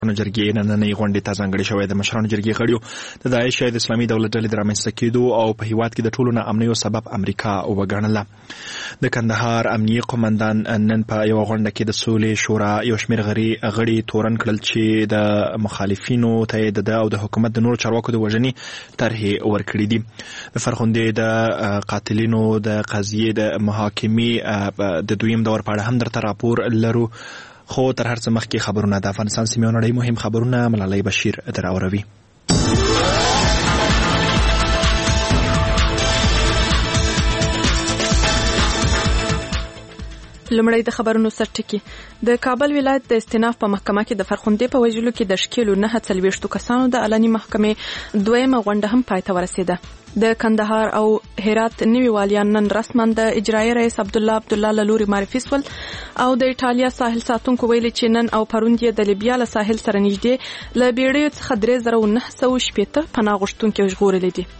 جرګې نننۍ غونډې ته ځانګړې شوې د مشرانو جرګې غړیو د داعش یا د اسلامي دولت ډلې د رامنځته کېدو او په هیواد کې د ټولو ناامنیو سبب امریکا وګڼله. د کندهار امنیه قومندان نن په یوه غونډه کې د سولې شورا یو شمېر غړي تورن کړل چې د مخالفینو ته د او د حکومت د نورو چارواکو د وژنې طرحې ورکړي دي. د فرخندې د قاتلینو د قضیې د محاکمې د دویم دور په اړه هم درته راپور لرو، خو تر هر څه مخکې خبرونه د افغانستان سیمې او نړۍ مهم خبرونه ملالۍ بشیر دراوروي. لمړی د خبرونو سرټکی. د کابل ولایت د استیناف په محکمه کې د فرخندې په وژلو کې د شکیلو 9 کسانو د علني محکمې دویمه غونډه هم پای ته ورسیده. د کندهار او هرات نوي والیان نن رسما د اجرایي رئیس عبدالله له لوري معرفي شول او د ایټالیا ساحل ساتونکو ویلي چې نن او پروند یې د لیبیا له ساحل سره نږدې له بیړیو څخه 3980 پناه غوښتونکي ژغورلي دي.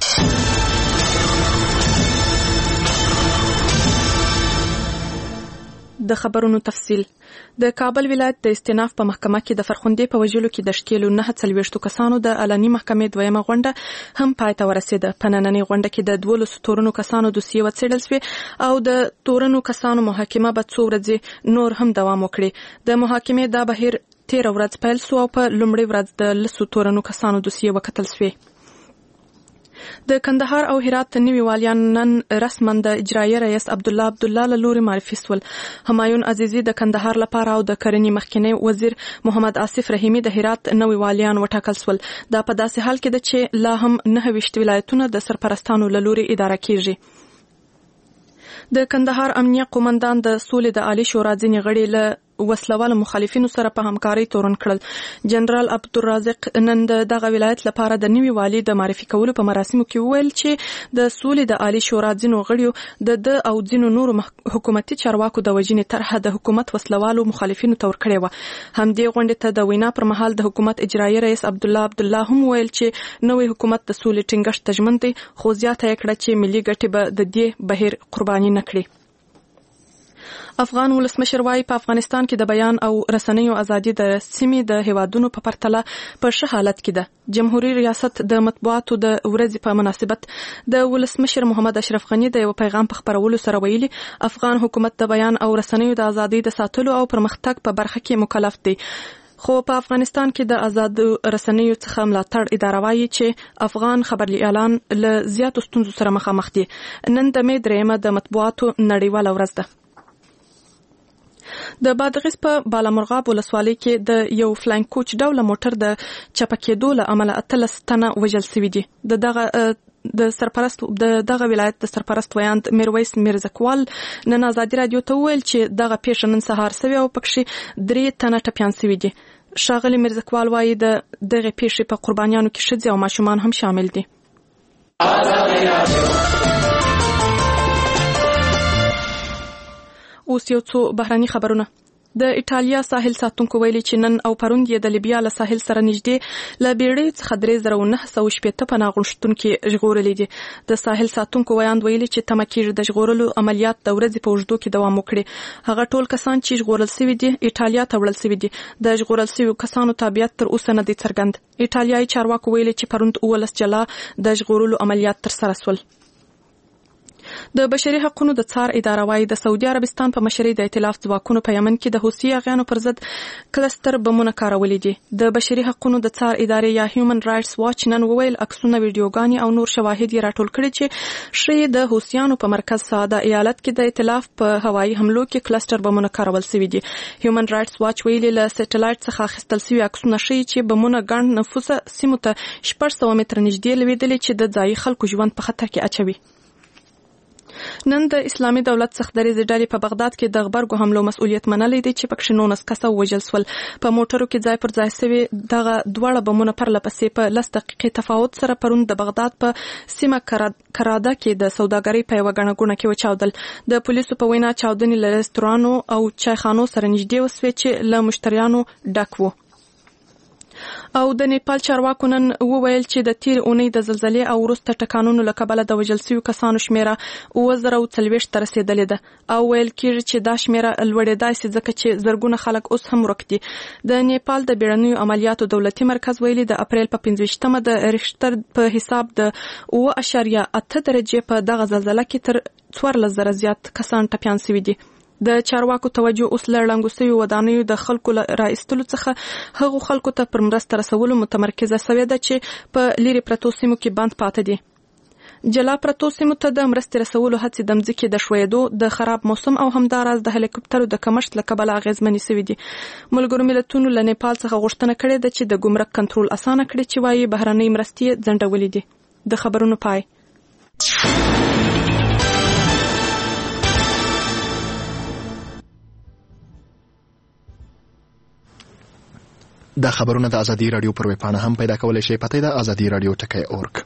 د خبرونو تفصیل. د کابل ولایت د استیناف په محکمه کې د فرخندې په وژلو کې د شکیلو 9 کسانو د علني محکمې دویمه غونډه هم پای ته ورسیده. په نننۍ غونډه کې د 12 تورنو کسانو دوسیې وڅېړل شوې او د تورنو کسانو محاکمه به 2 ورځې نور هم دوام وکړي. د محاکمې دا بهیر 13 ورځ پیل شو او په لومړۍ ورځ د 10 تورنو کسانو دوسیې وکتل شوې. د کندهار او هرات نوي والیان نن رسما د اجرایي رئیس عبدالله له لوري معرفي شول. همایون عزیزی د کندهار لپاره او د کرنې مخکنی وزیر محمد آصف رحیمی د هرات نوي والیان وټاکل شول. دا په داسې حال کې ده چې لا هم 9 ولایتونه د سرپرستانو له لوري اداره کیږي. د کندهار امنیه قومندان د سولې د عالی شورا ځینې غړي له وسلوال مخالفینو سره په همکاري تورن کړل. جنرال عبدالرازق نن دغه ولایت لپاره د نوي والی د معرفي کولو په مراسمو کې وویل چې د سولې د عالی شورا ځینو غړیو د او ځینو نورو حکومتي چارواکو د وژنې طرحه د حکومت وسلوالو مخالفینو ته ورکړې وه. همدې غونډې ته د وینا پر مهال د حکومت اجرایي رئیس عبدالله هم وویل چې نوی حکومت د سولې ټینګښت ته ژمن دی، خو زیاته یې کړه چې ملي ګټې به د دې بهیر قرباني نه کړي. افغان ولسمشر وايي په افغانستان کې د بیان او رسنیو ازادي د سیمې د هیوادونو په پرتله په ښه حالت کې ده. جمهوریت ریاست د مطبوعاتو د ورځې په مناسبت د ولسمشر محمد اشرف غنی د یو پیغام په خبرولو سره ویلي افغان حکومت د بیان او رسنیو د ازادي د ساتلو او پرمختګ په برخه کې مکلف دی. خو په افغانستان کې د آزاد رسنیو څخه ملاتړ اداره وايي چې افغان خبري اعلان له زیاتو ستونزو سره مخامخ دي. نن د مې 3 د مطبوعاتو نړیواله ورځ ده. د بادغیس په بالامرغاب ولسوالۍ کې د یو فلاینګ کوچ ډوله موټر د چپه کېدو له امله 13 تنه وژل شوي دي. د دغه ولایت د سرپرست ویاند میرویس میرزکوال نن ازادي رادیو ته وویل چې دغه پیښه نن سهار شوې او پکې 3 تنه ټپیان شوي دي. ښاغلي میرزکوال وایي د دغه پیښې په قربانیانو کې ښځې او ماشومان هم شامل دي. اوس یو څو بهراني خبرونه. د ایټالیا ساحل ساتونکو ویلي چې نن او پروند یې د لیبیا له ساحل سره نږدې له بیړیو څخه 3980 پناه غوښتونکي ژغورلي دي. د ساحل ساتونکو ویاند ویلي چې تمه کېږي د ژغورلو عملیات د ورځې په اوږدو کې دوام وکړي. هغه ټول کسان چې ژغورل شوي دي ایټالیا ته وړل شوي دي. د ژغورل شویو کسانو تابعیت تر اوسه نه دی څرګند. ایټالیایي چارواکو ویلي چې پروند 19 جلا د ژغورلو عملیات ترسره شول. د بشري حقوقو د څار اداره وايي د سعودي عربستان په مشرۍ د ائتلاف ځواکونو په یمن کې د حوثي اغیانو پر ضد کلستر بمونه کارولي دي. د بشري حقوقو د څار ادارې یا هیومن رائټس واچ نن وویل عکسونه، ویډیوګانې او نور شواهد یې راټول کړي چې ښيي د حوثیانو په مرکز سعده ایالت کې د ائتلاف په هوایي حملو کې کلستر بمونه کارول شوي دي. هیومن رائټس واچ ویلي له سټلایټ څخه اخیستل شوي عکسونه ښيي چې بمونه ګڼ نفوسه سیمو ته 600 متره نږدې لوېدلي چې د ځایي خلکو ژوند په خطر کې اچوي. نن د اسلامي دولت څخه درې ډلې په بغداد کې د غبرګو حملو مسؤلیت منلی دی چې پکې 19 کسه وژل شول. په موټرو کې ځای پر ځای شوي دغه دواړه بمونه پرله پسې په 10 دقیقې تفاوت سره پرون د بغداد په سیمه کراده کې د سوداګرۍ په یوه ګڼه ګوڼه کې وچاودل. د پولیسو په وینا چاودنې له رستورانو او چایخانو سره نږدې وسوې چې له مشتریانو ډک وو. او د نیپال چارواکو نن وویل چې د تیر اونۍ د زلزلې او وروسته ټکانونو له کبله د وژل شویو کسانو شمیره 2040 ته رسیدلې ده او ویل کېږي چې دا شمیره لوړېدای شي ځکه چې زرګونه خلک اوس هم ورک دي. د نیپال د بیړنیو عملیاتو دولتي مرکز ویلي د اپریل په 15مه د ریختر په حساب د 7.8 درجې په دغه زلزلې کې تر 14,000 زیات کسان ټپیان شوي دي. د چارواکو توجه اوس له ړنګو شویو ودانیو د خلکو را ایستلو څخه هغو خلکو ته پر مرسته رسولو متمرکزه شوې ده چې په لیرې پرتو سیمو کې بند پاتې دي. جلا پرتو سیمو ته د مرستې رسولو هڅې د مځکې د ښویېدو د خراب موسم او همداراز د هلیکوپټرو د کمښت له کبله اغېزمنې شوي دي. ملګرو ملتونو له نیپال څخه غوښتنه کړې ده چې د ګمرک کنټرول اسانه کړي چې وایي بهرنۍ مرستې یې ځنډولې دي. د خبرونو پای. دا خبرونه د ازادي رادیو پر ویب پاڼه هم پیدا کولای شئ. پته ده ازادي رادیو ټکی.org.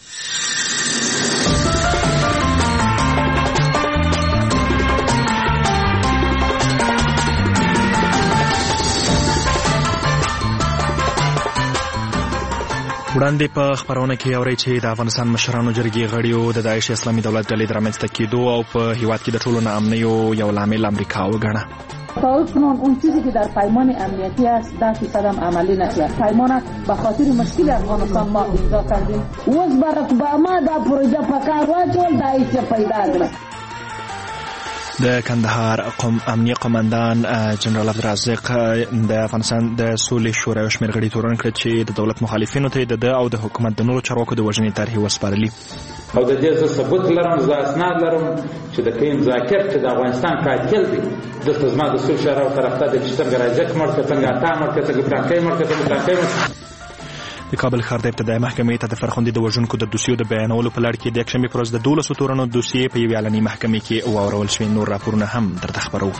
وړاندې په خبرونه کې اورئ چې د افغانستان مشرانو جرګې غړیو د داعش اسلامي دولت ډلې د رامنځته کېدو او په هیواد کې د ټولو ناامنیو یو لامل امریکا وګڼه. کنون اون چیزی که در پیمان امنیتی است 10% هم عملی نشد. پیمان به خاطر مشکل افغانستان ما امضا کردیم. وز برک با ما دا پروژه پکار واچول داعش پیدا کړ. د کندهار امنیه قومندان جنرال عبدالرزاق د افغانستان د سولې شورا یو شمېر غړي تورن کړ چې د دولت مخالفینو ته د او د حکومت د نورو چارواکو د وژنې طرحې وسپارلي. او د دې ثبوت لرم، زه اسناد لرم چې د قیم ذاکر چې د افغانستان قاتل دی دلته زما د سولې شورا طرفدار دی چې څنګه راځک مړ کړه، څنګه اتا مړ کړه، څنګه پرانکۍ مړ کړه، څنګه پرانکۍ مړ. د کابل ښار د ابتدایي محکمې ته د فرخندې د وژونکو د دوسیو د بیانولو په لړ کې د یکشنبې پر ورځ د 12 تورنو دوسیې په یوې اعلاني محکمې کې واورول شوې. نور راپورونه هم درته خبرو.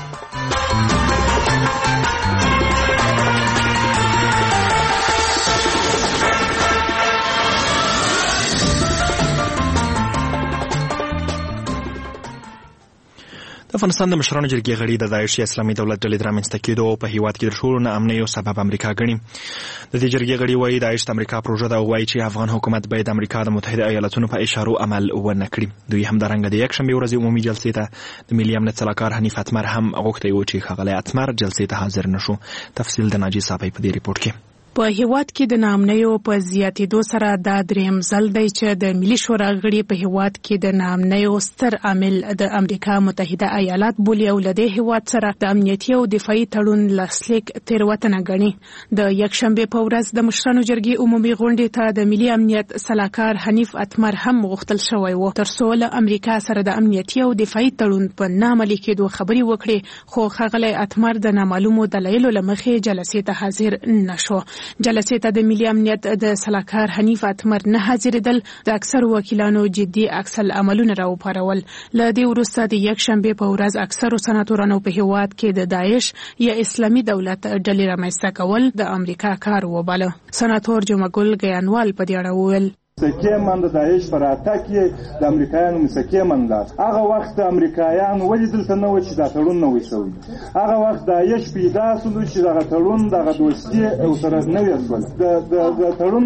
د افغانستان د مشرانو جرګې غړي د داعش اسلامي دولت ډلې د رامنځته کېدو او په هیواد کې د ټولو ناامنیو سبب امریکا ګڼي. د دې جرګې غړي وایي داعش د امریکا پروژه ده او وایي چې افغان حکومت باید د امریکا د متحده ایالاتونو په اشارو عمل ونه کړي. دوی همدارنګه د یکشنبې ورځې عمومي جلسې ته د ملي امنیت سلاکار حنیف اتمر هم غوښتی و چې ښاغلی اتمر جلسې ته حاضر نشو. تفصیل د ناجي صاحب په دې ریپورت کې. په هیواد کې د ناامنیو په زیاتېدو سره دا دریم ځل دی چې د ملي شورا غړي په هیواد کې د ناامنیو ستر عامل د امریکا متحده ایالات بولي او له دې هیواد سره د امنیتي او دفاعي تړون لاسلیک تېروتنه ګڼي. د یکشنبې په ورځ د مشرانو جرګې عمومي غونډې ته د ملي امنیت سلاکار حنیف اتمر هم غوښتل شوی و ترڅو له امریکا سره د امنیتي او دفاعي تړون په ناعملي کېدو خبرې وکړي، خو ښاغلی اتمر د نامعلومو دلایلو له مخې جلسې ته حاضر نشو. جلسې ته د ملي امنیت د سلاکار حنیف اتمر نه حاضرېدل د اکثر وکیلانو جدي عکس العملونه راوپارول. له دې وروسته د یکشنبې په ورځ اکثرو سناتورانو په هیواد کې د داعش یا اسلامي دولت ډلې رامنځته کول د امریکا کار وباله. سناتور جمعګل ګیانوال په دې اړه وویل مسکه من د داعش پر اتاک د امریکایانو مسکه من لاس. هغه وخت امریکایان ولې دلته نه و چې دا تړون نه وشوي. هغه وخت داعش پیدا شول چې دا تړون دغه دوستي او سره نه وشول. د تړون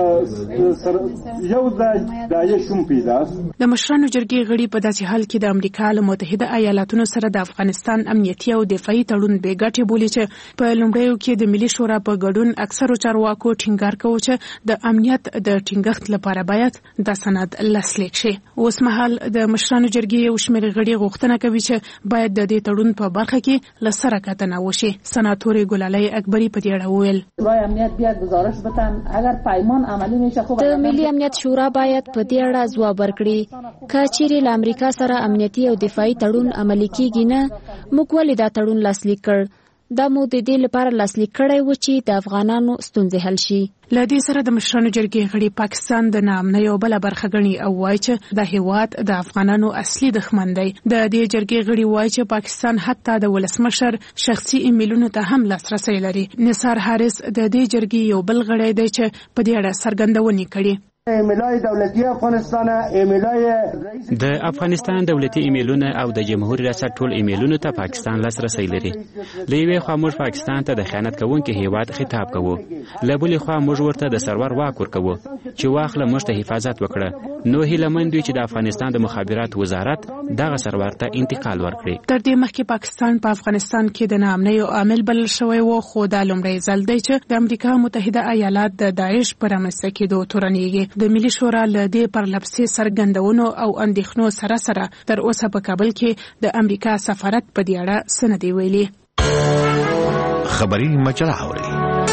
سره یو ځای داعش هم پیدا. د مشرانو جرګې غړي په داسې حال کې د امریکا له متحده ایالاتونو سره د افغانستان امنیتي او دفاعي تړون بې ګټې بولي چې په لومړیو کې د ملي شورا په ګډون اکثرو چارواکو ټینګار کوي چې د امنیت د ټینګښت لپاره باید د سند لاسلیک شي. اوس مهال د مشرانو جرګې یو شمېر غړي غوښتنه کوي چې باید د دې تړون په برخه کې له سره کتنه وشي. سناتورې ګلالۍ اکبري په دې اړه وویل شورای امنیت باید گزارش بدن اگر پیمان عملی میشه. خب د ملي امنیت شورا باید په دې اړه ځواب ورکړي. که چیرې له امریکا سره امنیتي او دفاعي تړون عملي کیږي نه، موږ ولې دا تړون لاسلیک کړ؟ دا مو د دې لپاره لاسلیک کړی و چې د افغانانو ستونزې حل شي. له دې سره د مشرانو جرګې غړي پاکستان د ناامنیو بله برخه ګڼي او وایي چې د هیواد د افغانانو اصلي دښمن دی. د دې جرګې غړي وایي چې پاکستان حتی د ولسمشر شخصي ایمیلونو ته هم لاسرسی لري. نثار حارث د دې جرګې یو بل غړی دی چې په دې اړه څرګندونې کړي. ایمیلای دولتي افغانستان ایمیلای د افغانستان دولتي ایمیلونه او د جمهور ریاست ټول ایمیلونو ته پاکستان لاسرسی لري. له یوې خوا موږ پاکستان ته د خیانت کوونکي هیواد خطاب کوو، له بلې خوا موږ ورته د سرور واک ورکوو چې واخله موږ ته حفاظت وکړه. نو هیلهمند یو چې د افغانستان د مخابرات وزارت دغه سرور ته انتقال ورکړي. تر دې مخکې پاکستان په افغانستان کې د ناامنۍ عامل بلل شوی و، خو دا لومړی ځل دی چې د امریکا متحده ایالات د داعش پر رامنځته کېدو تورنېږي. د ملي شورا له دې پرلپسې څرګندونو او اندېښنو سره سره تر اوسه په کابل کې د امریکا سفارت په دې اړه څه نه دی ویلي. خبري مجله اوري.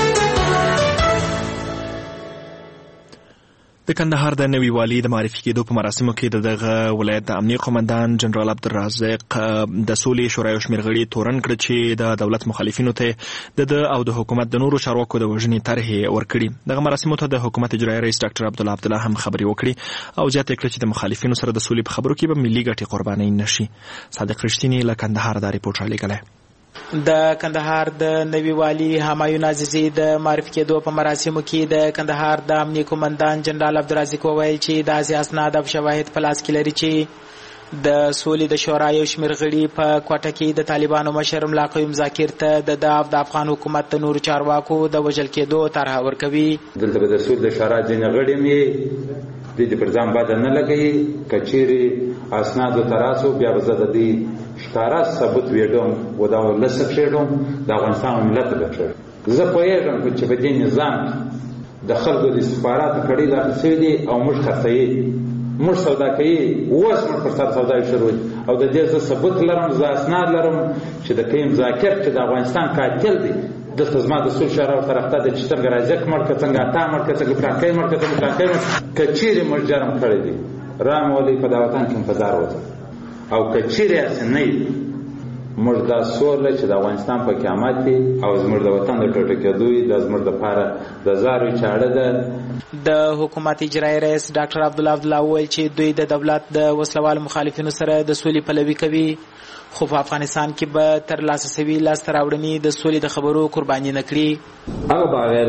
د کندهار د نوي والي د معرفي کېدو په مراسمو کې دغه ولایت د امنیه قومندان جنرال عبدالرازق د سولې شورا یو شمېر غړي تورن کړ چې د دولت مخالفینو ته د او د حکومت د نورو چارواکو د وژنې طرحې ورکړي. دغه مراسمو ته د حکومت اجرایي رئیس ډاکټر عبدالله هم خبرې وکړي او زیاته کړه چې د مخالفینو سره د سولې په خبرو کې به ملي ګټې قرباني نشي. صادق رښتینی له کندهار دا ریپورټ رالیږلی. د کندهار د نوي والي همایون عزیزی د معرفي کېدو په مراسمو کې د کندهار د امنیه قومندان جنرال عبدالرازق وویل چې داسې اسناد او شواهد په لاس کې لري چې د سولې د شورا یو شمېر غړي په کوټه کې د طالبانو مشر ملا قیوم ذاکر ته د افغان حکومت د نورو چارواکو د وژل کېدو طرحه ورکوي. دلته به د سولې د شورا ځینې غړي مې د پر ځان بد نه لګوي، کچېرې اسنادو تراسو بیا به زه د دې ښکاره ثبوت ویډم و دا ولسه کښېږم د افغانستان ملت به کښېږم. زه پوهېږم چې په دې نظام د خلکو د استخباراتو کړۍ داخل شوي دي او موږ خرڅوي، موږ سودا کوي، اوس موږ پر سر سوداوي شروع دي او د دې زه ثبوت لرم، زه اسناد لرم چې د قیوم ذاکر چې د افغانستان قاتل دی دلته زما د سول شورا طرفته د چې څنګه راځک مړ که څنګه اتا مړ که څنګه پلانکی مړ که څنګه پلانکی مړ که چیرې موږ جرم کړی دی رام ولی په دا وطن کې انتظار وته او که چیرې هسې نه وي موږ دا سوله چې د افغانستان په قیامت دی او زموږ د وطن د ټوټه کېدو دا زموږ دپاره د زاروی چاړه ده. د حکومت اجرایي رئیس ډاکټر عبدالله وویل چې دوی د دولت د وسلوالو مخالفینو سره د سولې پلوي کوي، خو په افغانستان کې به تر لاسه سوي لاسته راوړنې د سولې د خبرو قرباني نه کړي. هغه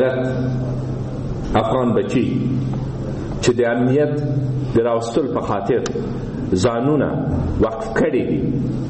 باغیرت افغان بچي چې د امنیت د راوستلو په خاطر ځانونه وقف کړي دي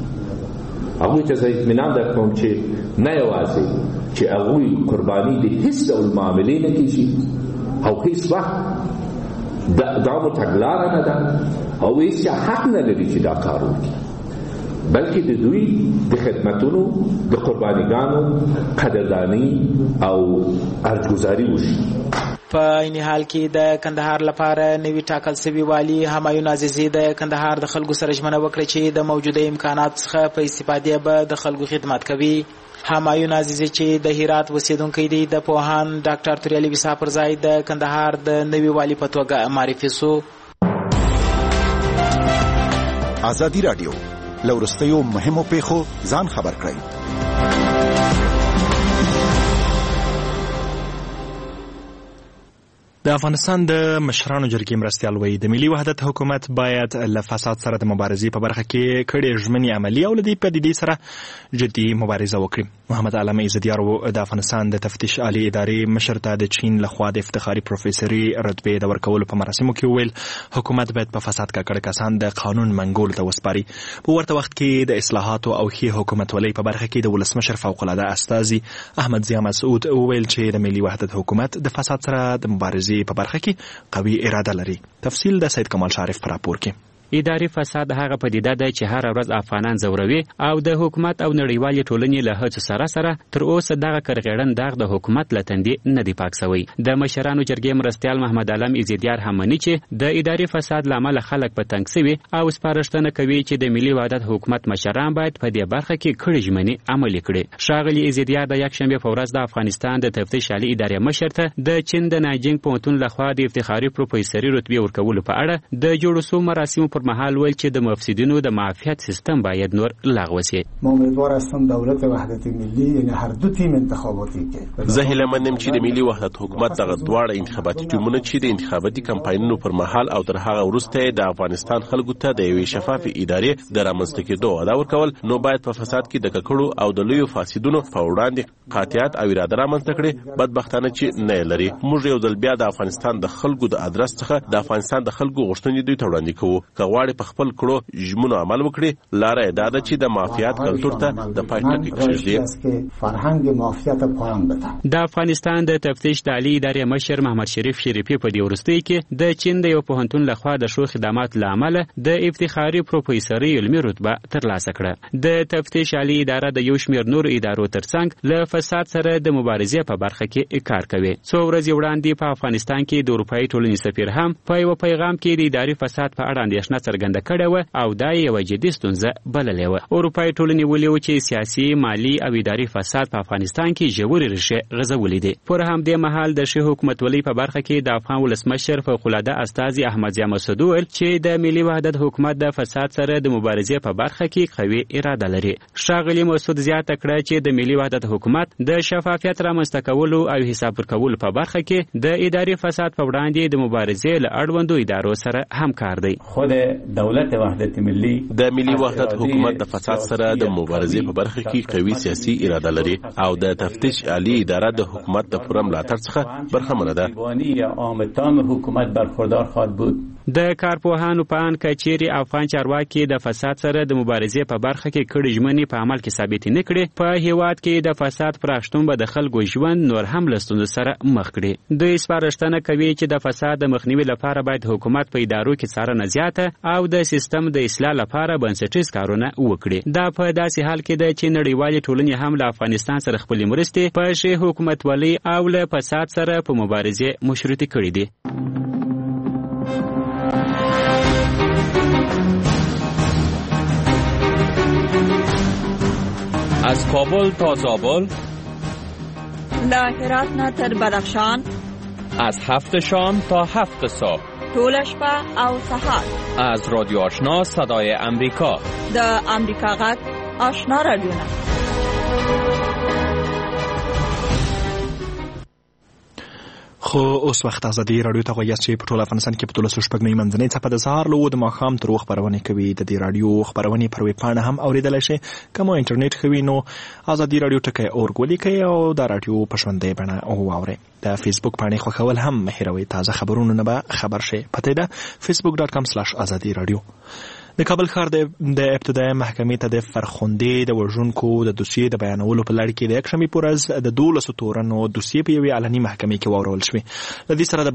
هغوی ته زه اطمینان درکوم چې نه یوازې چې هغوی قرباني د هیڅ ډول معاملې نه کېږي او هیڅ وخت دا مو تګلاره نه ده او هیڅ حق نه لري چې دا کار وکړي، بلکې د دوی د خدمتونو د قربانیګانو قدردانی او ارزګزاري وشي. په این حال کې د کندهار لپاره نوی ټاکل شوی والی همایون عزیزی د کندهار د خلکو سره ژمنه وکړه چې د موجوده امکانات څخه په استفاده به د خلکو خدمت کوي. همایون عزیزی چې د هرات اوسیدونکی دی د پوهان ډاکټر توریالي ویسا پر ځای د کندهار د نوی والی په توګه معرفي شو. ازادي رادیو لورستیو مهمو پیښو ځان خبر کړئ. د افغانستان د مشرانو جرګې مرستیال وایي د ملي وحدت حکومت باید له فساد سره د مبارزې په برخه کې کړې ژمنې عملي او له دې پدیدې سره جدي مبارزه وکړي. محمد علم عزتیار د افغانستان د تفتیش عالی ادارې مشر ته د چین لخوا د افتخاري پروفیسوري رتبې د ورکولو په مراسمو کې وویل حکومت باید په فساد ککړ کسان د قانون منګولو ته وسپاري. په ورته وخت کې د اصلاحاتو او ښې حکومتولۍ په برخه کې د ولسمشر فوق العاده استازي احمد ضیا مسعود وویل چې د ملي وحدت حکومت د فساد سره د مبارزې په برخه کې قوي اراده لري. تفصیل د سید کمال شارف پر راپور کې. اداري فساد هغه پدیده ده چې هر ورځ افغانان زوروي او د حکومت او نړیوالې ټولنې له هڅو سره سره تر اوسه دغه کرغېړن داغ د حکومت له تندې نه دی پاک شوی. د مشرانو جرګې مرستیال محمد علم عزتیار هم مني چې د اداري فساد له امله خلک په تنګ شوي او سپارښتنه کوي چې د ملي وحدت حکومت مشران باید په دې برخه کې کړې ژمنې عملي کړي. ښاغلي عزتیار د یکشنبې په ورځ د افغانستان د تفتیش عالی ادارې مشر ته د چین د نایجینګ پوهنتون لخوا د افتخاري پروفیسوري رتبې ورکولو په اړه د جوړو شوو مراسمو پر پر مهال ویل چې د مفسدینو د معافیت سیستم باید نور لغوه شي. ما امیدوار هستم دولت وحدت ملی یعنی هر دو تیم انتخاباتی کې زه هیلهمندم چې د ملي وحدت حکومت دغه دواړه انتخاباتي ټیمونه چې د انتخاباتي کمپاینونو پر مهال او تر هغه وروسته د افغانستان خلکو ته د یوې شفافې ادارې د رامنځته کېدو وعده ورکول، نو باید په فساد کې د ککړو او د لویو فاسدونو په وړاندې قاطعیت او اراده رامنځته کړي. بدبختانه چې نه لري. موږ یو ځل بیا د افغانستان د خلکو د ادرس څخه د افغانستان د خلکو غوښتنې دوی ته وړاندې کوو. که غواړي په خپل کړو ژمنو عمل وکړي، لاره یې دا ده چې د مافیات کلتور ته د پای ټکی کېږدي. فرهنګ مافیات پایان بده. د افغانستان د تفتیش د عالی ادارې مشر محمد شریف شریفي په دې وروستۍ کې د چین د یو پوهنتون لخوا د ښو خدماتو له امله د افتخاري پروفیسوري علمي رتبه ترلاسه کړه. د تفتیش عالی اداره د یو شمېر نور ادارو ترڅنګ له فساد سره د مبارزې په برخه کې کار کوي. څو ورځې وړاندې په افغانستان کې د اروپایي ټولنې سفیر هم په یو پیغام کې د اداري فساد په اړه اندېښنه څرګنده کړې وه او دا یوه جدي ستونزه بللې وه. اروپایي ټولنې ویلي وو چې سیاسي، مالي او اداري فساد په افغانستان کې ژورې ریښې غځولې دي. پر همدې مهال د ښې حکومتولۍ په برخه کې د افغان ولسمشر فوق العاده استازي احمد ضیاء مسعود ویل چې د ملي وحدت حکومت د فساد سره د مبارزې په برخه کې قوي اراده لري. ښاغلي مسعود زیاته کړه چې د ملي وحدت حکومت د شفافیت رامنځته کولو او حساب ورکولو په برخه کې د اداري فساد په وړاندې د مبارزې له اړوندو ادارو سره همکار دی. خود دولت وحدت ملی د ملي وحدت حکومت د فساد سره د مبارزې په برخه کې قوي سیاسي اراده لري او د تفتیش عالی اداره د حکومت د پوره ملاتړ څخه برخمنه ده. حکومت برخوردار خواهد بود. د کارپوهانو په اند که چیرې افغان چارواکي د فساد سره د مبارزې په برخه کې کړي ژمنې په عمل کې ثابت نه کړي، په هیواد کې د فساد پراخشتون به د خلکو ژوند نور هم له ستونزو سره مخ کړي. دوی سپارښتنه کوي چې د فساد د مخنیوي لپاره باید حکومت په ادارو کې څارنه زیاته او د سیستم د اصلاح لپاره بنسټیز کارونه وکړي. دا په داسې حال کې ده چې نړیوالې ټولنې هم له افغانستان سره خپلې مرستې په ښې حکومتولۍ او له فساد سره په مبارزې مشروطې کړي دي. از کابل تا زابل، له هرات نه تر بدخشان، از 7 شام تا 7 صبح، ټوله شپه او سهار. از رادیو آشنا صدای امریکا، د امریکا غږ آشنا رادیو. خو اوس وخت ازادي رادیو ته غوږ چې په ټول افغانستان کې په 13 منځنۍ څپه د سهار له 2 ماښام تر خبرونه کوي. د دې رادیو خبرونه پر ویب پاڼه هم اوریدلای شئ. کوم انټرنیټ خوي نو ازادي رادیو ټکي اورګ ولیکئ او د رادیو په ژوندۍ بڼه واورئ. د فیسبوک پاڼې خوښول هم مهیروي. تازه خبرونه نه به خبر شئ. پته ده facebook.com/azadi radio. د کابل ښار د ابتدایي محکمې ته د فرخندې د وژونکو د دوسیې د بیانولو په لړ کې د یکشنبې په ورځ د 12 تورنو دوسیې په یوې علني محکمې کې واورول شوې. د دې سره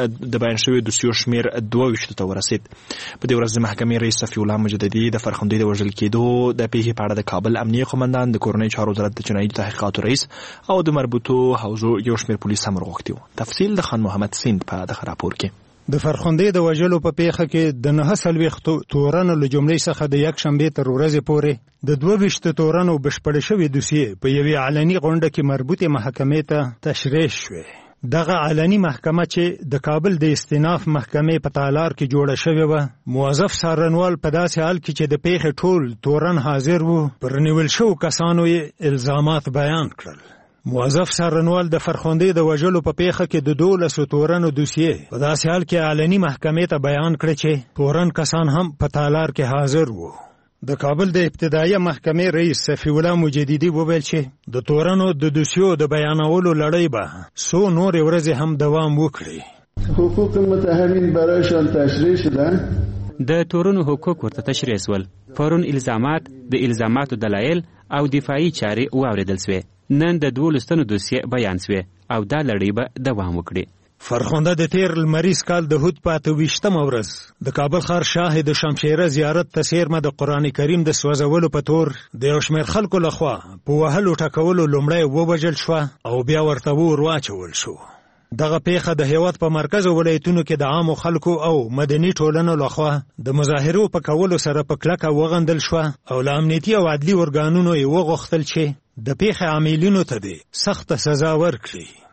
د بیان شویو دوسیو شمېر 22 ته ورسید. په دې ورځ د محکمې رئیس صفي الله مجددي د فرخندې د وژل کېدو د پیښې په اړه د کابل امنیه قومندان، د کورنۍ چارو وزارت د جنایي تحقیقاتو رئیس او د مربوطو حوزو یو شمېر پولیس هم راغوښتي وو. تفصیل د خان محمد سیند په دغه راپور کې. د فرخندې د وژلو په پیښه کې د 49 تورنو له جملې څخه د یکشنبې تر ورځې پورې د 22 تورنو بشپړې شوې دوسیې په یوې علني غونډه کې مربوطه محکمې ته تشریح شوې. دغه علني محکمه چې د کابل د استیناف محکمې په تالار کې جوړه شوې وه، موظف څارنوال په داسې حال کې چې د پیښې ټول تورن حاضر وو پر نیول شوو کسانو یې الزامات بیان کړل. موظف څارنوال د فرخندې د وژلو په پیښه کې د 12 تورنو دوسیې په داسې حال کې علني محکمې ته بیان کړ چې تورن کسان هم په تالار کې حاضر وو. د کابل د ابتدایي محکمې رئیس صفي الله مجددي وویل چې د تورنو د دوسیو د بیانولو لړۍ به څو نورې ورځې هم دوام وکړي. حقوق متهمین برایشان تشریح شدن. د تورنو حقوق ورته تشریح سول. پرون الزامات، د الزاماتو دلایل او دفاعي چارې واوریدل شوې. نن د 12 دوسیې بیان شوې او دا لړۍ به دوام وکړي. فرخنده د تیر لمریز کال د هود په 28مه ورځ د کابل ښار شاهد شمشیره زیارت ته څیرمه د قرآن کریم د سوځولو په تور د یو شمېر خلکو لخوا په وهلو ټکولو لومړی ووژل شوه او بیا ورته اور واچول شو. دغه پیښه د هیواد په مرکزو ولایتونو کې د عامو خلکو او مدني ټولنو لخوا د مظاهرو په کولو سره په کلکه وغندل شوه او له امنیتي او عدلي ارګانونو یې وغوښتل چې د پیښې عاملینو ته دې سخته سزا ورکړي.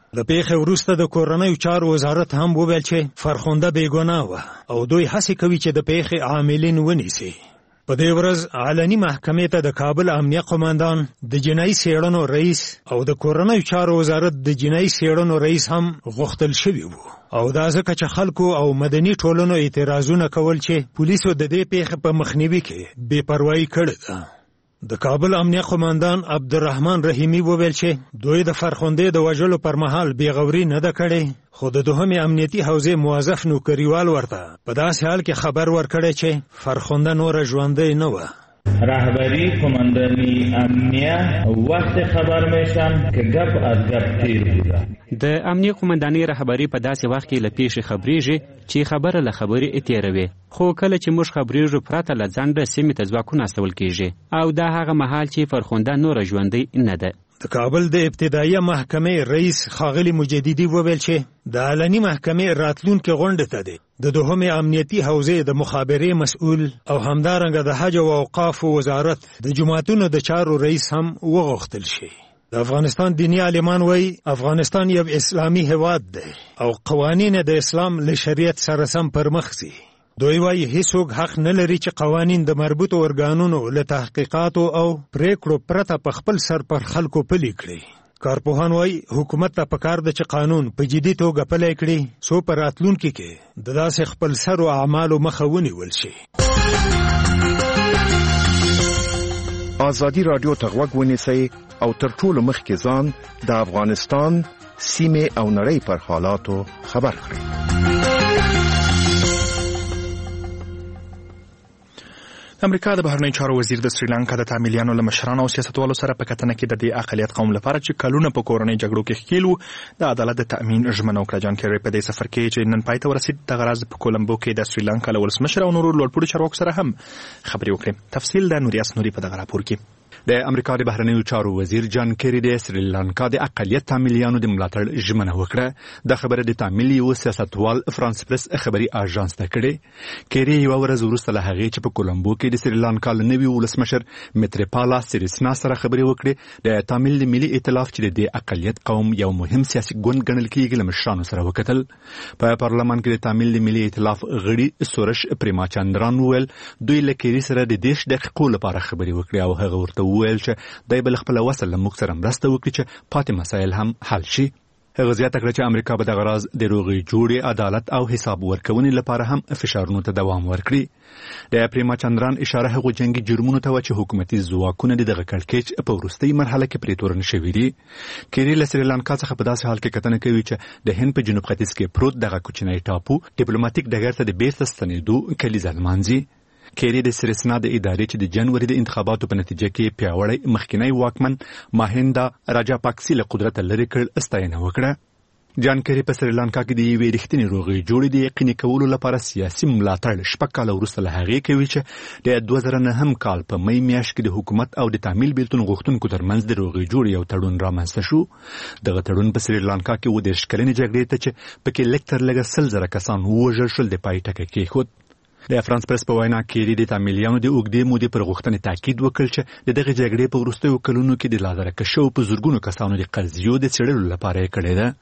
د پیښې وروسته د کورنیو چارو وزارت هم وویل چې فرخنده بېګناه وه او دوی هڅې کوي چې د پیښې عاملین ونیسي. په دې ورځ علني محکمې ته د کابل امنیه قومندان د جنایي څېړنو رئیس او د کورنیو چارو وزارت د جنایي څېړنو رئیس هم غوښتل شوي وو او دا ځکه چې خلکو او مدني ټولنو اعتراضونه کول چې پولیسو د دې پیښې په مخنیوي کې بې پروایي کړې ده. د کابل امنیه قومندان عبدالرحمن رحیمی وویل چې دوی د فرخندې د وژلو پر مهال بېغوري نه ده کړې، خو د دوهمې امنیتي حوزې موظف نوکریوال ورته په داسې حال کې خبر ورکړی چې فرخنده نوره ژوندی نه وه. رهبری کماندانی امنیه وقت خبر میشن که گپ از گپ تیر بوده. د امنیه قومندانۍ رهبری په داسې وخت کې له پیښې خبرېږي چې خبره له خبرې تیروي، خو کله چې موږ خبرېږو پرته له ځنډه سیمې ته ځواکونه استول کېږي او دا هغه مهال چې فرخنده نوره ژوندۍ نه ده. د کابل د ابتدایي محکمې رئیس ښاغلي مجددي وویل چې د علني محکمې راتلونکې غونډې ته دی د دوهمې امنیتي حوزې د مخابرې مسؤل او همدارنګه د حج او اوقافو وزارت د جماعتونو د چارو رئیس هم وغوښتل شي. د افغانستان دیني عالمان وایي افغانستان یو اسلامي هیواد دی او قوانین د اسلام له شریعت سره سم پر مخ ځي. دوی وایي هیڅوک حق نه لري چې قوانین د مربوطو ارګانونو له تحقیقاتو او پریکړو پرته په خپل سر پر خلکو پلي کړي. کارپوهان وایي حکومت ته پکار ده چې قانون په جدي توګه پلی کړي څو په راتلونکي کې د داسې خپل سرو اعمالو مخه ونیول شي. ازادي راډیو ته غوږ ونیسئ او تر ټولو مخکې ځان د افغانستان سیمې او نړۍ پر حالاتو خبر کړئ. د امریکا د بهرنیو چارو وزیر د سریلانکا د تامیلیانو له مشرانو او سیاستوالو سره په کتنه کې د دې اقلیت قوم لپاره چې کلونه په کورنۍ جګړو کې ښکیل وو د عدالت د تأمین ژمنه وکړه. جان کیری په دې سفر کې چې نن پای ته ورسېد دغه راز په کولمبو کې د سریلانکا له ولسمشر او نورو لوړپوړو چارواکو سره هم خبرې وکړې. تفصیل د نوریاس نوري په دغه راپور کې. د امریکا د بهرنیو چارو وزیر جان کیری د سریلانکا د اقلیت تامیلیانو د ملاتړ ژمنه وکړه. د خبره د تامیل یو سیاستوال فرانس پرس خبري اژانس ته کړې. کیری یو ورځ وروسته له هغې چې په کولمبو کې د سریلانکا له نوي ولسمشر میتریپالا سیریسنا سره خبرې وکړې د تامیل ملي ائتلاف چې د اقلیت قوم یو مهم سیاسي ګوند ګڼل کېږي له مشرانو سره وکتل. په پارلمان کې د تامیل ملي ائتلاف غړي سورش پریماچندران وویل دوی له کیری سره د 10 دقیقو لپاره خبرې وکړې او هغه ورته وویل چې دای بل خپل وسل له موږ سره مرسته وکړي چې پاتې مسایل هم حل شي. هغه زیاته کړه چې امریکا به دغه راز د روغې جوړې عدالت او حساب ورکونې لپاره هم فشارونو ته دوام ورکړي. د پریماچندران اشاره هغو جنگي جرمونو ته و چې حکومتي ځواکونه د دغه کړکېچ په وروستۍ مرحله کې پرې تورن شوي دي. کیری له سریلانکا څخه په داسې حال کې کتنه کوي چې د هند په جنوب ختیځ کې پروت دغه کوچنی ټاپو ډیپلوماټیک ډګر ته د بیرته ستنېدو کلیزه لمانځي. کیری د سریسنا د ادارې چې د جنوري د انتخاباتو په نتیجه کې پیاوړی مخکینی واکمن ماهیندا راجاپاکسي له قدرت لرې کړ ستاینه وکړه. جان کیری په سریلانکا کې د یوې رښتینې روغې جوړې د یقیني کولو لپاره سیاسي ملاتړ شپږ کاله وروسته له هغې کوي چې د 2009 کال په می میاشت کې د حکومت او د تامیل بیلتون غوښتونکو ترمنځ د روغې جوړې یو تړون رامنځته شو. دغه تړون په سریلانکا کې 30 کلنې جګړې ته چې پکې لږ تر لږه 100,000 کسان ووژل شول د پای ټکی کېښود. د فرانس پرس په وینا کیری د تامیلیانو د اوږدې مودې پر غوښتنې تاکید وکړ چې د دغه جګړې په وروستیو کلونو کې د لادرکه شوو په زرګونو کسانو د قضیو د څېړلو لپاره یې کړې ده.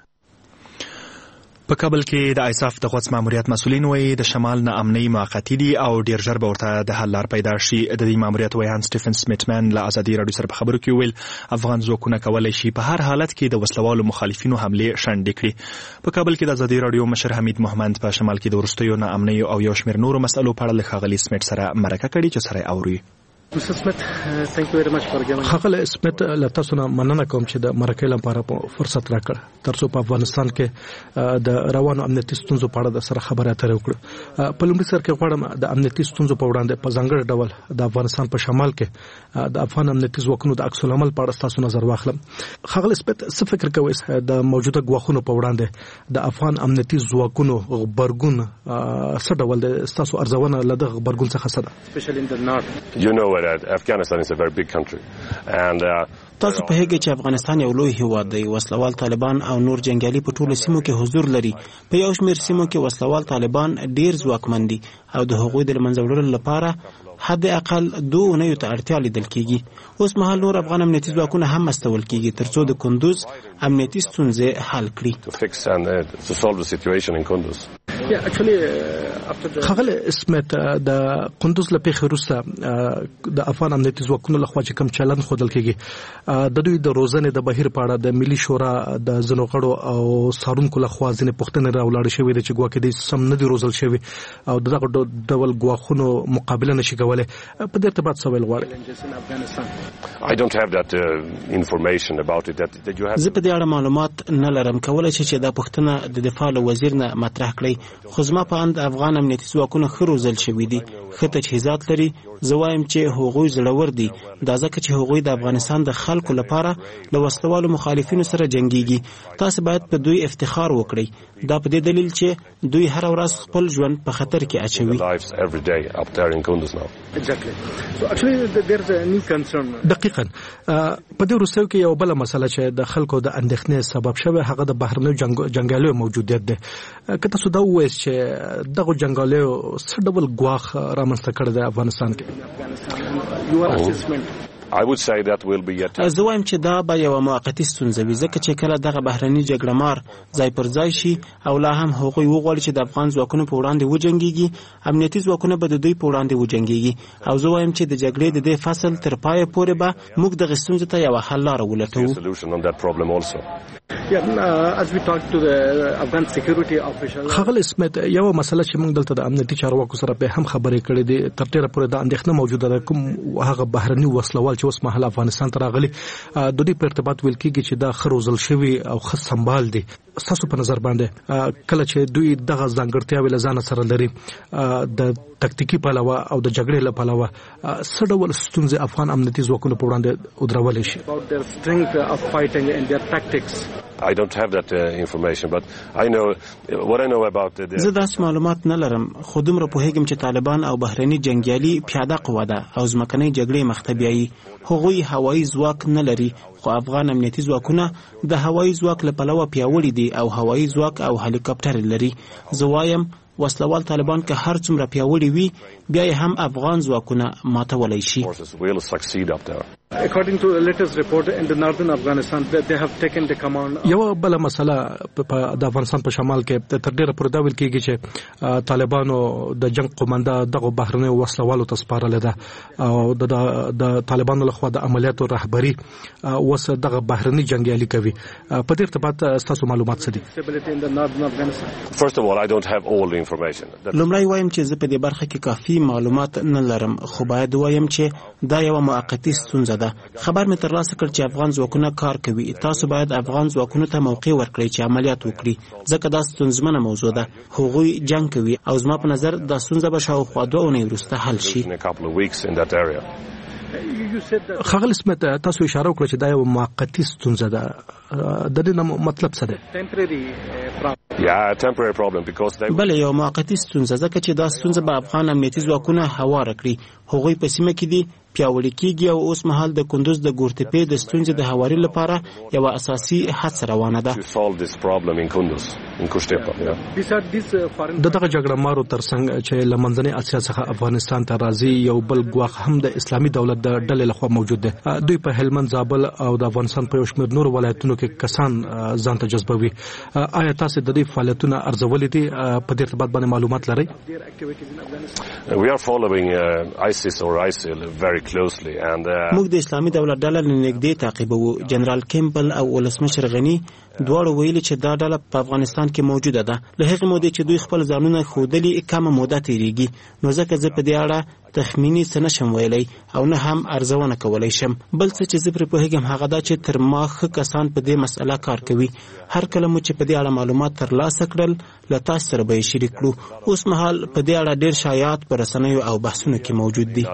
په کابل کې د ایساف د غوڅ ماموریت مسؤلین وایي د شمال نه امنۍ موقتي دي او ډیر ژر به ورته د حل لار پیدا شي. د دې ماموریت ویان سټیفن سمیټمن له ازادي راډیو سره په خبرو کې ویل افغان ځواکونه کولی شي په هر حالت کې د وسلوالو مخالفینو حملې شنډې کړي. په کابل کې د ازادي راډیو مشر حمید محمد په شمال کې د وروستیو نه امنۍ او یو شمېر نورو مسألو په اړه له ښاغلي سمیټ سره مرکه کړې چې سره اوري. خغل اسمت له تاسو نه مننه کوم چې د مرکې لپاره فرصت راکړ ترڅو په افغانستان کې د روانو امنیتي ستونزو په اړه د سره خبرې اترې وکړو. په لومړي سر کې غواړم د امنیتي ستونزو په وړاندې په ځانګړي ډول د افغانستان په شمال کې د افغان امنیتي ځواکونو د عکس العمل په اړه تاسو نظر واخلم. خغل اسمت څه فکر کوئ د موجوده غواخونو په وړاندې د افغان امنیتي ځواکونو غبرګون څه ډول د تاسو ارزونه لدغه غبرګون څخه څه ده؟ especially in the north. Afghanistan is a very big country and تاسو په هغه چې افغانستان یو لوی هیواد دی. وسلوال طالبان او نور جنگیالي په ټولو سیمو کې حضور لري. په یو شمېر سیمو کې وسلوال طالبان ډیر ځواکمن دي او د حقوقو د منځ وړلو لپاره حد اقل 2 اونیو ته اړتیا لیدل کیږي. اوس مهال نور افغان امنیتي ځواکونه هم مستول کیږي ترڅو د کندوز امنیتي ستونزې حل کړي. خغل اسمت د کندوز له پیښې وروسته د افغان امنیتي ځواکونو لخوا چې کوم چلند ښودل کیږي د دوی د روزنې د بهیر په اړه د ملي شورا د ځینو غړو او څارونکو لخوا ځینې پوښتنې راولاړې شوې دي چې ګواکې دوی سم نه دي روزل شوي او دغه ډول ګواښونو مقابله نشي کولی. په دې ارتباط څه ویل غواړئ؟ زه په دې اړه معلومات نه لرم. کولی شي چې دا پوښتنه د دفاع له وزیر نه مطرح کړئ. خو زما په اند افغان امنیتي ځواکونه ښه روزل شوي دي، ښه تجهیزات لري. زه وایم چې هغوی زړور دي، دا ځکه چې هغوی د افغانستان د خلکو لپاره له وسلوالو مخالفینو سره جنګیږي. تاسو باید په دوی افتخار وکړئ. دا په دې دلیل چې دوی هر ورځ خپل ژوند په خطر کې اچوي. دقیقاً په دې وروستیو کې یو بل مسله چې د خلکو د اندېښنې سبب شوه هغه د بهرنیو جنګیالیو موجودیت دی. که تاسو دا ووایئ چې دغه جنګیالیو څه ډول ګواښ رامنځته کړی دی افغانستان کې؟ زه وایم چې دا به یوه موقتي ستونزه وي، ځکه چې کله دغه بهرني جګړهمار ځای پر ځای شي او لا هم هغوی وغواړي چې د افغان ځواکونو په وړاندې وجنګېږي، امنیتي ځواکونه به د دوی په وړاندې وجنګېږي. او زه وایم چې د جګړې د دې فصل تر پایه پورې به موږ دغې ستونزې ته یوه حل لاره ولټوو. خغل اسمت یو مسله چې موږ دلته د امنیتي چارواکو سره به هم خبرې کړې دي، تر ډیره پورې د اندېښنه موجوده ده کوم هغه بهرني وسلوال چې اوس مهال افغانستان ته راغلي د دې په ارتباط ویل کېږي چې دا ښه روزل شوي او ښه سمبال دي. ستاسو په نظر باندې کله چې دوی دغه ځانګړتیاوې له ځانه سره لري د تکتیکي پلوه او د جګړې له پلوه څه ډول ستونزې افغان امنیتي ځواکونو په وړاندې ودرولی شي؟ زه داسې معلومات نه لرم، خو دومره پوهیږم چې طالبان او بهرني جنګیالي پیاده قوه ده او ځمکنۍ جګړې مخ ته بیایي. هغوی هوایي ځواک نه لري، خو افغان امنیتي ځواکونه د هوایي ځواک له پلوه پیاوړي دي او هوایي ځواک او هلیکاپټر لري. زه وایم وسلوال طالبان که هر څومره پیاوړي وي بیا یې هم افغان ځواکونه ماتولی شي. یو بل مسله د افغانستان په شمال کې تر ډیره پورې دا ویل کېږي چې طالبانو د جنگ قومنده دغه بهرنیو وسلوالو ته سپارلې ده او د طالبانو لخوا د عملیاتو رهبري اوس دغه بهرني جنګیالي کوي. په دې ارتباط ستاسو معلومات څه دي؟ لومړی وایم چې زه په دې برخه کې کافي معلومات نه لرم، خو باید وایم چې دا یوه موقتي ستونزه ده. خبر مې ترلاسه کړ چې افغان ځواکونه کار کوي. تاسو باید افغان ځواکونو ته موقع ورکړئ چې عملیات وکړي، ځکه دا ستونزمنه موضوع ده. هغوی جنګ کوي او زما په نظر دا ستونزه به شاوخوا 2 اونۍ وروسته حل شي. خغل اسمت تاسو اشاره وکړه چې دا یو موقتي ستونزه ده، د دې مطلب څه دی؟ بله یو موقتي ستونزه، ځکه چې دا ستونزه به افغان امنیتي ځواکونه هواره کړي. هغوی په سیمه کې دي، پیاوړي کېږي او اوس مهال د کندوز د ګورتپې د ستونزې د هواري لپاره یوه اساسي هڅه روانه ده. د دغه جګړهمارو ترڅنګ چې له منځنۍ اسیا څخه افغانستان ته راځي یو بل ګواښ هم د اسلامي دولت د ډلې لخوا موجود دی. دوی په هلمند، زابل او د افغانستان په یو شمېر نورو ولایتونو کې کسان ځان ته جذبوي. آیا تاسو د دې فعالیتونه ارزولي دي؟ په دې ارتباط باندې معلومات لرئ؟ موږ د اسلامي دولت ډله نږدې تعقیبوو. جنرال کیمبل او ولسمشر غني دواړو ویلي چې دا ډله په افغانستان کې موجوده ده. له هغې مودې چې دوی خپل ځانونه ښودلي کمه موده تېرېږي، نو ځکه زه په دې اړه تخمینی څه نشم ویلی او نه هم ارزونه کولی شم. بل څه چې زه پرې پوهېږم هغه دا چې تر ما ښه کسان په دې مسئله کار کوي. هر کله مو چې په دې اړه معلومات ترلاسه کړل له تاسو سره به یې شریک کړو. اوس مهال په دې اړه ډېر شایعات په رسنیو او بحثونو کې موجود دي.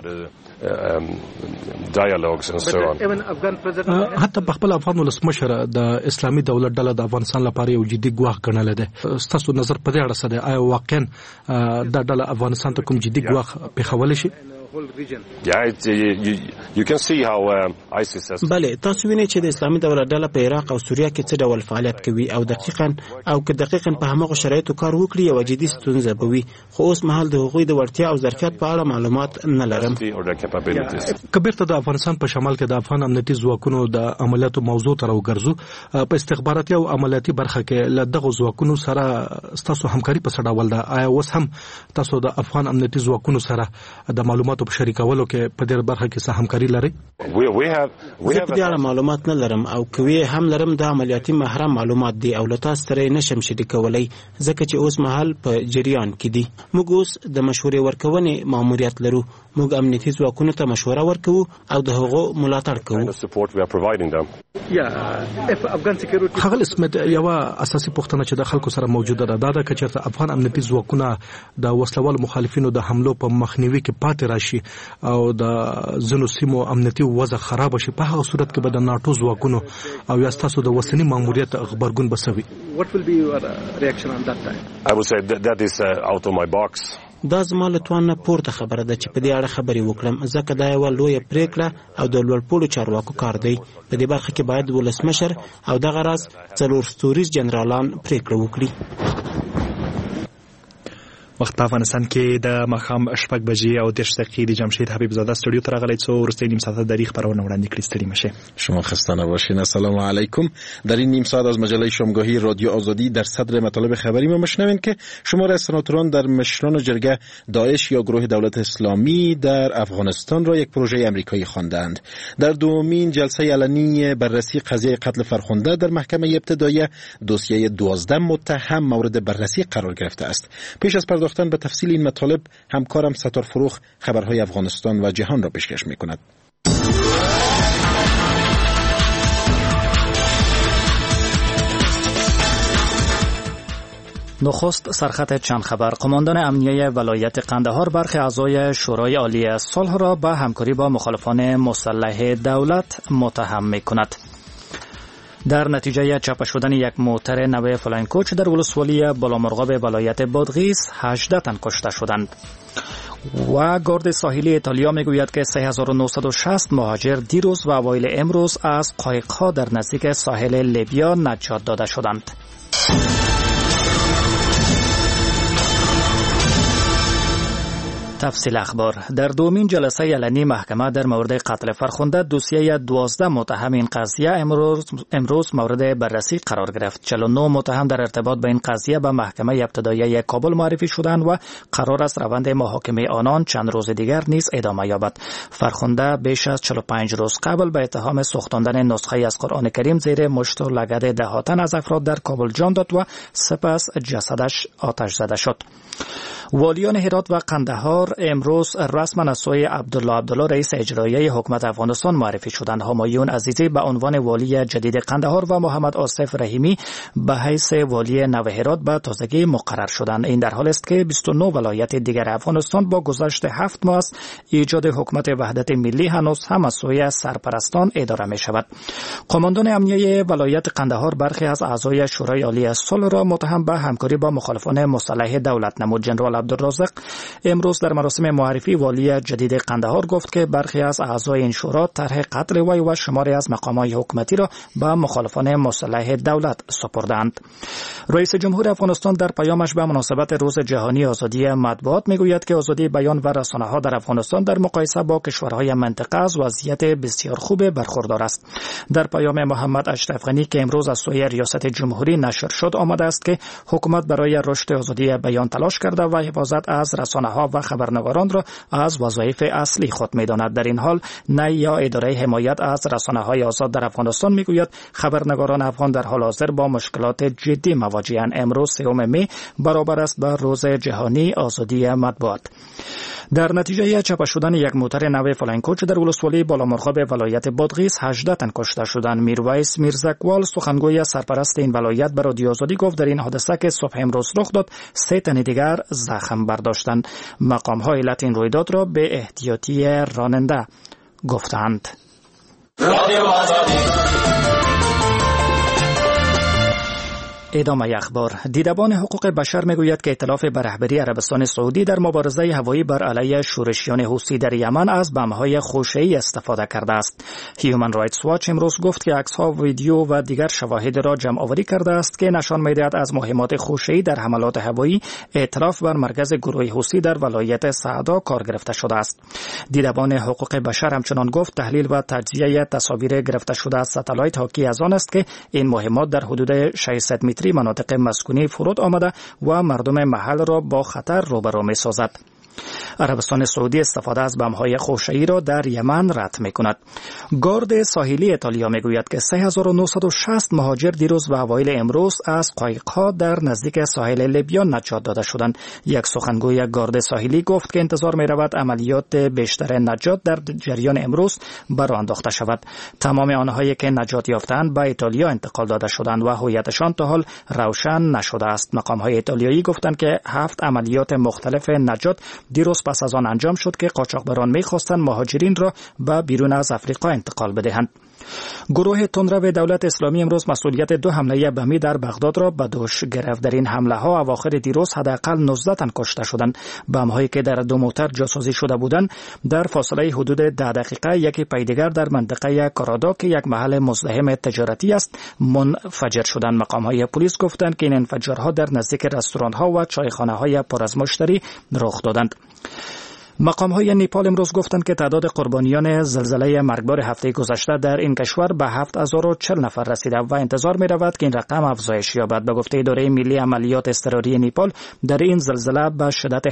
حتی په خپل افغان ولسمشر د اسلامي دولت ډله د افغانستان لپاره یو جدي ګواښ ګڼلی دی. ستاسو نظر په دې اړه څه دی؟ آیا واقعا دا ډله افغانستان ته کوم جدي ګواښ پېښولی شي؟ بله تاسو وینئ چې د اسلامي دولت ډله په عراق او سوریه کې څه ډول فعالیت کوي او دقیقاً په همغه شرایطو کار وکړي یو جدي ستونزه به وي خو اوس مهال د هغوی د وړتیا او ظرفیت په اړه معلومات نه لرم. کبیرته د افغانستان په شمال کې د افغان امنیتي ځواکونو د عملیاتو موضوع ته راوګرځو. په استخباراتي او عملیاتي برخه کې له دغه ځواکونو سره تاسو همکاري په څه ډول ده؟ آیا اوس هم تاسو د افغان امنیتي ځواکونو سره د معلوماتو په شریکولو کې په دې برخه کې څه همکاري لرئ؟ زه په دې اړه معلومات نه لرم او کوي هم لرم د عملیاتي محرم معلومات دي او له تاسو سره نشم شریکولای ځکه چې اوس مهال په جریان کې دي. موږ اوس د مشورې ورکونې ماموریت لرو. موږ امنیتي ځواکونو ته مشوره ورکوو او د هغو ملاتړ کوو. خغل اسمت یو اساسي پوښتنه چې د خلکو سره موجوده ده دا چې چېرته افغان امنیتي ځواکونه د وسلوال مخالفینو د حملو په مخنیوي کې پاتې راشي او د ځینو سیمو امنیتي وضع خراب شي په هغه صورت کې به د ناتو ځواکونو او یا ستاسو د وسنی ماموریت خبرګون بسوي. دا زما له توان نه پورته خبره ده چې په دې اړه خبرې وکړم ځکه دا یو لویه پریکړه او د لوړپوړو چارواکو کار دی. په دې برخه کې باید ولسمشر او دغه راز 4 ستوریز جنرالان پریکړه وکړي. وخت په افغانستان کې د ماښام 6 بجې او 10 دقیقې د جمشید حبیب زاده استودیو ته راغلی څو وروستۍ نیم ساعت در خبرونه وړاندې کړي. ستړي مشه. شما خسته نباشین. السلام علیکم. در این نیم ساعت از مجله شامگاهی رادیو آزادی در صدر مطالب خبری ما میشنوین که شمار از سناتوران در مشران جرگه داعش یا گروه دولت اسلامی در افغانستان را یک پروژه آمریکایی خواندند. در دومین جلسه علنی بررسی قضیه قتل فرخنده در محکمه ابتدایی دوسیه 12 متهم مورد بررسی قرار گرفته است. پیش از به تفصیل این مطالب همکارم ستار فروخ خبرهای افغانستان و جهان را پیشکش می‌کند. نخست سرخط چند خبر. قماندان امنیه ولایت قندهار برخی اعضای شورای عالی صلح را به همکاری با مخالفان مسلح دولت متهم می‌کند. در نتیجه چاپ شدن یک موتر نو فلاین کوچ در ولسوالی بالامرغاب ولایت بادغیس 18 تن کشته شدند. و گارد ساحلی ایتالیا میگوید که 3960 مهاجر دیروز و اوایل امروز از قایق‌ها در نزدیک ساحل لیبیا نجات داده شدند. تفصیل اخبار. در دومین جلسه علنی محکمه در مورد قتل فرخنده دوسیه 12 متهم این قضیه امروز مورد بررسی قرار گرفت. 49 متهم در ارتباط با این قضیه به محکمه ابتدایی کابل معرفی شدند و قرار است روند محاکمه آنان چند روز دیگر نیز ادامه یابد. فرخنده بیش از 45 روز قبل به اتهام سوختاندن نسخه از قرآن کریم زیر مشت و لگد دهاتن از افراد در کابل جان داد و سپس جسدش آتش زده شد. والیان هرات و قندهار امروز رسما از سوی عبدالله رئیس اجرایی حکومت افغانستان معرفی شدند. همایون عزیزی به عنوان والی جدید قندهار و محمد آصف رحیمی به حیث والی نو هرات به تازگی مقرر شدند. این در حال است که 29 ولایت دیگر افغانستان با گذشت 7 ماه از ایجاد حکومت وحدت ملی هنوز هم از سوی سرپرستان اداره می شود. قماندان امنیه ولایت قندهار برخی از اعضای شورای عالی صلح را متهم به همکاری با مخالفان مسلح دولت نمود. جنرال عبدالرزاق امروز در مراسم معرفی والی جدید قندهار گفت که برخی از اعضای این شورا طرح قتل وی و شماری از مقامات حکومتی را به مخالفان مسلح دولت سپردند. رئیس جمهور افغانستان در پیامش به مناسبت روز جهانی آزادی مطبوعات میگوید که آزادی بیان و رسانه‌ها در افغانستان در مقایسه با کشورهای منطقه از وضعیت بسیار خوب برخوردار است. در پیام محمد اشرف غنی که امروز از سوی ریاست جمهوری نشر شد آمده است که حکومت برای رشد آزادی بیان تلاش کرده و حفاظت از رسانه‌ها و خبرنگاران را از وظایف اصلی خود می‌داند. در این حال نی یا اداره حمایت از رسانه‌های آزاد در افغانستان میگوید خبرنگاران افغان در حال حاضر با مشکلات جدی مواجه‌اند. امروز 3 می برابر است با روز جهانی آزادی مطبوعات. در نتیجه چاپ شدن یک موتر نو فلاین کوچ در ولسوالی بالامرغاب ولایت بادغیس 18 تن کشته شدند. میرویس میرزاکوال سخنگوی سرپرست این ولایت به رادیو آزادی گفت در این حادثه که صبح امروز رخ داد 3 تن دیگر زخم برداشتند. مقام‌ها علت این رویداد را به احتیاطی راننده گفتند. ادامه اخبار. دیدبان حقوق بشر میگوید که ائتلاف به رهبری عربستان سعودی در مبارزه هوایی بر علیه شورشیان حوثی در یمن از بمب‌های خوشه‌ای استفاده کرده است. هیومن رایتس واچ امروز گفت که عکس‌ها، ویدیو و دیگر شواهد را جمع آوری کرده است که نشان می‌دهد از مهمات خوشه‌ای در حملات هوایی ائتلاف بر مرکز گروه حوثی در ولایت سعدا کار گرفته شده است. دیدبان حقوق بشر همچنان گفت تحلیل و تجزیه تصاویر گرفته شده از ستلایت حاکی از آن است که این مهمات در حدود 600 متری مناطق مسکونی فرود آمده و مردم محل را با خطر روبرو می سازد. عربستان سعودی استفاده از بمب‌های خوشه‌ای را در یمن رد می‌کند. گارد ساحلی ایتالیا می‌گوید که 3960 مهاجر دیروز و اوایل امروز از قایق‌ها در نزدیک ساحل لیبیا نجات داده شدند. یک سخنگوی گارد ساحلی گفت که انتظار می‌رود عملیات بیشتر نجات در جریان امروز برآ انداخته شود. تمام آنهایی که نجات یافتند به ایتالیا انتقال داده شدند و هویتشان تا حال روشن نشده است. مقام‌های ایتالیایی گفتند که 7 عملیات مختلف نجات دیروز پس از آن انجام شد که قاچاقبران می‌خواستند مهاجرین را به بیرون از افریقا انتقال بدهند. گروه تندرو دولت اسلامی امروز مسئولیت 2 حمله بمی در بغداد را به دوش گرفت. در این حمله ها اواخر دیروز حداقل 19 تن کشته شدند. بم‌هایی که در 2 موتر جاسازی شده بودند در فاصله حدود 10 دقیقه یکی پی دیگر در منطقه کارادا که یک محل مزدحم تجارتی است منفجر شدند. مقام‌های پلیس گفتند که این انفجارها در نزدیک رستوران‌ها و چایخانه‌های پر از مشتری رخ دادند. مقام‌های نیپال امروز گفتند که تعداد قربانیان زلزله مرگبار هفته گذشته در این کشور به 7040 نفر رسیده و انتظار می‌رود که این رقم افزایش یابد. به گفته اداره ملی عملیات اضطراری نیپال در این زلزله به شدت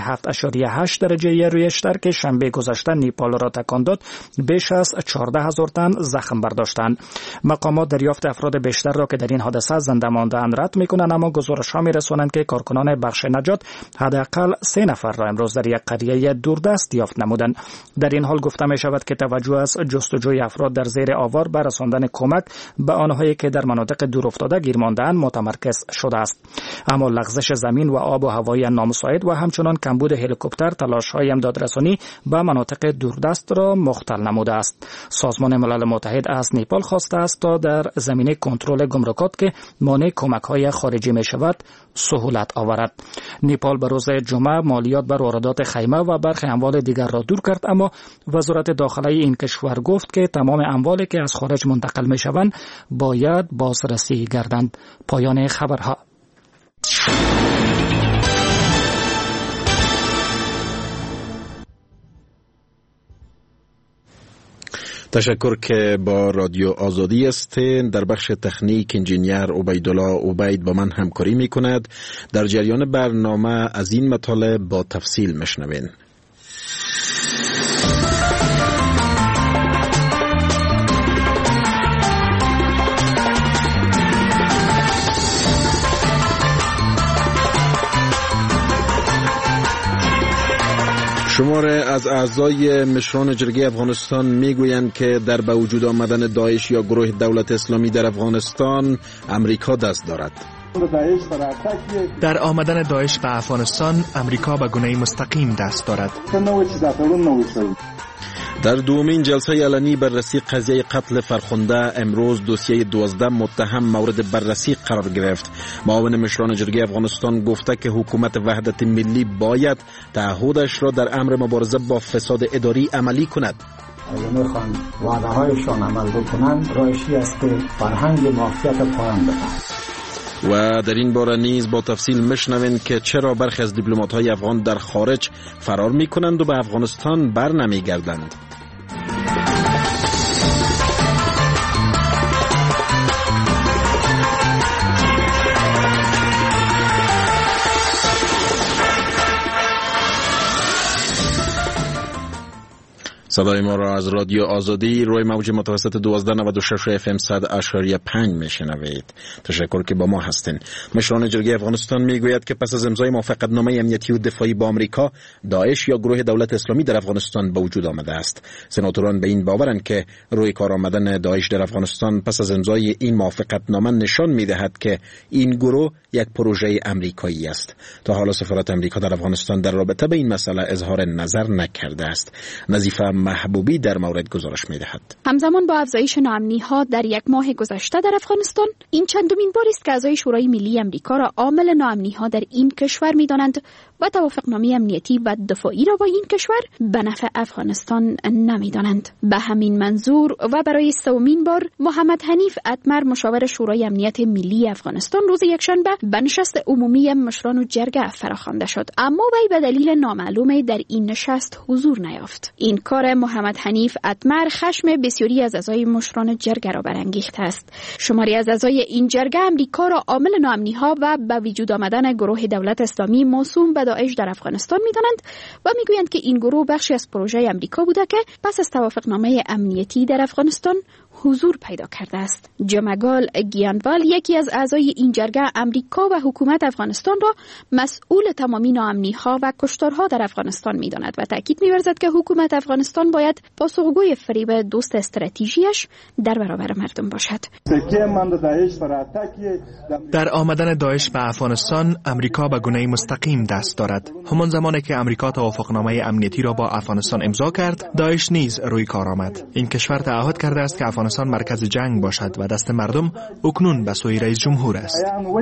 7.8 درجه ریشتر که شنبه گذشته نیپال را تکان داد بیش از 14000 تن زخم برداشتند. مقامات دریافت افراد بیشتر را که در این حادثه زنده مانده‌اند رد می‌کنند، اما گزارش‌ها می‌رسانند که کارکنان بخش نجات حداقل 3 نفر را امروز در یک قریه دوردست یافت نمودند. در این حال گفته می شود که توجه از جستجوی افراد در زیر آوار بر رساندن کمک به آنهایی که در مناطق دورافتاده گیر مانده‌اند متمرکز شده است. اما لغزش زمین و آب و هوایی نامساعد و همچنان کمبود هلیکوپتر تلاش‌های امدادرسانی به مناطق دوردست را مختل نموده است. سازمان ملل متحد از نیپال خواسته است تا در زمینه کنترل گمرکات که مانع کمک‌های خارجی می شود سهولت آورد. نیپال به روز جمعه مالیات بر واردات خیمه و برخی اموال دیگر را دور کرد، اما وزارت داخلی این کشور گفت که تمام اموالی که از خارج منتقل می شوند باید بازرسی گردند. پایان خبرها. تشکر که با رادیو آزادی هستین. در بخش تکنیک انجینیر عبیدالله عبید با من همکاری می کند. در جریان برنامه از این مطالب با تفصیل مشنوین. شماره از اعضای مشران جرگه افغانستان میگویند که در به وجود آمدن داعش یا گروه دولت اسلامی در افغانستان امریکا دست دارد. در آمدن داعش به افغانستان امریکا به گونه مستقیم دست دارد. در دومین جلسه علنی بررسی قضیه قتل فرخنده امروز دوسیه 12 متهم مورد بررسی قرار گرفت. معاون مشران جرگه افغانستان گفته که حکومت وحدت ملی باید تعهدش را در امر مبارزه با فساد اداری عملی کند. اگر میخوان وعده هایشان عمل بکنند رایشی است که فرهنگ مافیت پایان بدهند. و در این باره نیز با تفصیل مشنوین که چرا برخی از دیپلمات‌های افغان در خارج فرار می‌کنند و به افغانستان بر نمی‌گردند. صدای ما را از رادیو آزادی روی موج متوسط 1296 FM 100.5 میشنوید. تشکر که با ما هستین. مشران جرگه افغانستان میگوید که پس از امضای موافقتنامه امنیتی و دفاعی با آمریکا، داعش یا گروه دولت اسلامی در افغانستان به وجود آمده است. سناتوران به این باورند که روی کار آمدن داعش در افغانستان پس از امضای این موافقتنامه نشان میدهد که این گروه یک پروژه امریکایی است. تا حالا سفارت امریکا در افغانستان در رابطه به این مسئله اظهار نظر نکرده است. نظیفه محبوبی در مورد گزارش می‌دهد. همزمان با افزایش ناامنی‌ها در یک ماه گذشته در افغانستان، این چندمین بار است که اعضای شورای ملی امریکا را عامل ناامنی‌ها در این کشور می‌دانند و توافقنامه امنیتی و دفاعی را با این کشور به نفع افغانستان نمی‌دانند. به همین منظور و برای سومین بار محمد حنیف اتمر مشاور شورای امنیت ملی افغانستان روز یکشنبه به نشست عمومی مشران جرگه فراخوانده شد، اما وی به دلیل نامعلوم در این نشست حضور نیافت. این کار محمد حنیف اتمر خشم بسیاری از اعضای مشران جرگه را برانگیخته است. شماری از اعضای این جرگه امریکا را عامل ناامنی‌ها و به وجود آمدن گروه دولت اسلامی موسوم به داعش در افغانستان می‌دانند و می‌گویند که این گروه بخشی از پروژه امریکا بوده که پس از توافقنامه امنیتی در افغانستان حضور پیدا کرده است. جمگال گیانوال، یکی از اعضای این جرگه، امریکا و حکومت افغانستان را مسئول تمامی ناامنی‌ها و کشتارها در افغانستان می‌داند و تاکید می‌ورزد که حکومت افغانستان باید پاسخگوی فریب دوست استراتژیش در برابر مردم باشد. در آمدن داعش به افغانستان، امریکا به گونه‌ای مستقیم دست دارد. همان زمانی که امریکا توافقنامه امنیتی را با افغانستان امضا کرد، داعش نیز روی کار آمد. این کشور تعهد کرده است که افغانستان مرکز جنگ باشد و دست مردم اکنون به سوی رئیس جمهور است.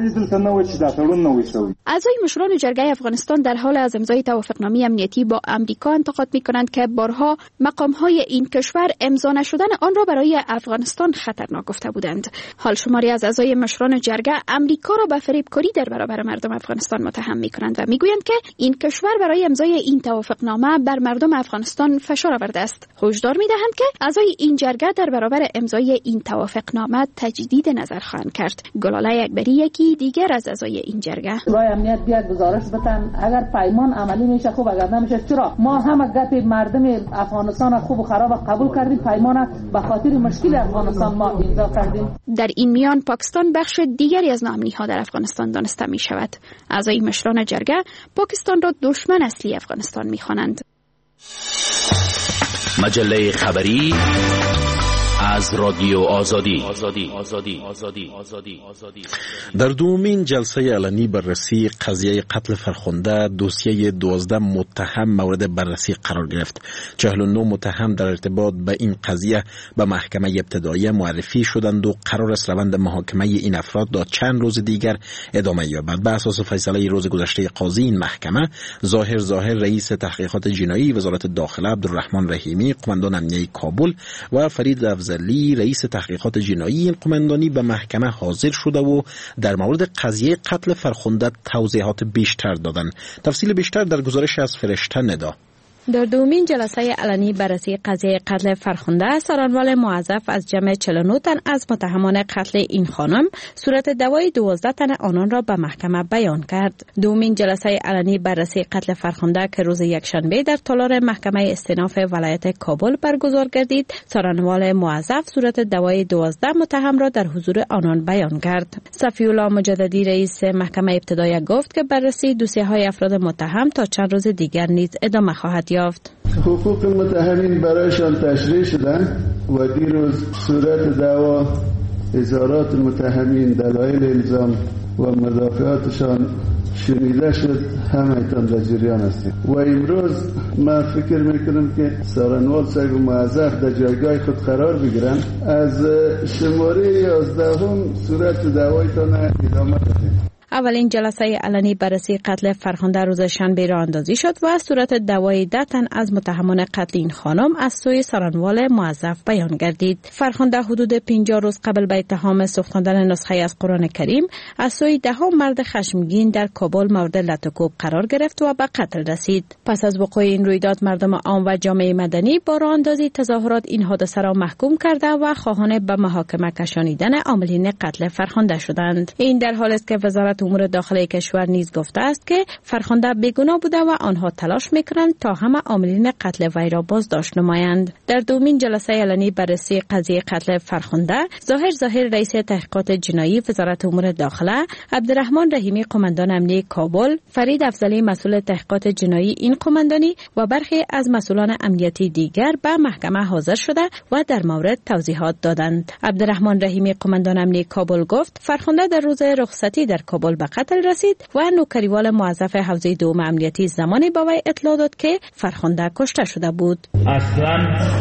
اعضای مشران جرگه افغانستان در حال از امضای توافقنامه امنیتی با امریکا انتقاد می‌کنند که بارها مقام‌های این کشور امضا نشدن آن را برای افغانستان خطرناک گفته بودند. حال شماری از اعضای مشران جرگه امریکا را به فریبکاری در برابر مردم افغانستان متهم می‌کنند و می‌گویند که این کشور برای امضای این توافقنامه بر مردم افغانستان فشار آورده است. هشدار می‌دهند که اعضای این جرگه در برابر امضای این توافقنامه تجدید نظر خواهند کرد. گلاله اکبری، یکی دیگر از اعضای این جرگه: شورای امنیت بیاد گزارش بدن، اگر پیمان عملی میشه خوب، اگر نمیشه چرا؟ ما همه گپ مردم افغانستان خوب و خراب قبول کردیم، پیمان به خاطر مشکل افغانستان ما امضا کردیم. در این میان پاکستان بخش دیگری از ناامنی‌ها در افغانستان دانسته می شود. اعضای مشران جرگه پاکستان را دشمن اصلی افغانستان می‌خوانند. مجله خبری از رادیو آزادی. در دومین جلسه علنی بررسی قضیه قتل فرخنده، دوسیه 12 متهم مورد بررسی قرار گرفت. 49 متهم در ارتباط به این قضیه به محکمه ابتدایی معرفی شدند و قرار است روند محاکمه این افراد تا چند روز دیگر ادامه یابد. به اساس فیصله روز گذشته قاضی این محکمه، ظاهر رئیس تحقیقات جنایی وزارت داخله عبدالرحمن رحیمی قماندان امنیه کابل و فرید افضلی رئیس تحقیقات جنایی این قماندانی به محکمه حاضر شده و در مورد قضیه قتل فرخنده توضیحات بیشتر دادند. تفصیل بیشتر در گزارش از فرشته ندا. در دومین جلسه علنی بررسی قضیه قتل فرخنده، سارنوال موظف از جمع 49 تن از متهمان قتل این خانم صورت دوای 12 تن آنان را به محکمه بیان کرد. دومین جلسه علنی بررسی قتل فرخنده که روز یکشنبه در تالار محکمه استئناف ولایت کابل برگزار گردید، سارنوال موظف صورت دوای 12 متهم را در حضور آنان بیان کرد. صفی‌الله مجددی رئیس محکمه ابتدایی گفت که بررسی دوسیه‌های افراد متهم تا چند روز دیگر نیز ادامه خواهد یافت. حقوق متهمین برایشان تشریح شدند و دیروز صورت دعوا، اظهارات متهمین، دلایل الزام و مدافعاتشان شنیده شد. همه‌تان در جریان هستید و امروز ما فکر میکنم که سارنوال صاحب موظف در جایگاه خود قرار بگیرن، از شماره 11 صورت دعوایتان ادامه بدید. اولین جلسه علنی بررسی قتل فرخنده روز شنبه راه اندازی شد و صورت دوای 10 تن از متهمان قتل این خانم از سوی سارنوال موظف بیان گردید. فرخنده حدود 50 روز قبل به اتهام سوختاندن نسخه از قرآن کریم از سوی 10 مرد خشمگین در کابل مورد لطوکوب قرار گرفت و به قتل رسید. پس از وقوع این رویداد، مردم عام و جامعه مدنی با راه اندازی تظاهرات این حادثه را محکوم کرده و خواهان به محاکمه کشانیدن عاملین قتل فرخنده شدند. این در حالی است که وزارت امور داخلی کشور نیز گفته است که فرخنده بیگناه بوده و آنها تلاش میکنند تا همه عاملین قتل وی را بازداشت نمایند. در دومین جلسه علنی بررسی قضیه قتل فرخنده، ظاهر رئیس تحقیقات جنایی وزارت امور داخله عبدالرحمن رحیمی قماندان امنیه کابل، فرید افضلی مسئول تحقیقات جنایی این قماندانی و برخی از مسئولان امنیتی دیگر به محکمه حاضر شده و در مورد توضیحات دادند. عبدالرحمن رحیمی قماندان امنیه کابل گفت فرخنده در روز رخصتی در کابل به قتل رسید و نوکریوال موظف حوزه دوم امنیتی زمانی به وی اطلاع داد که فرخنده کشته شده بود. اصلا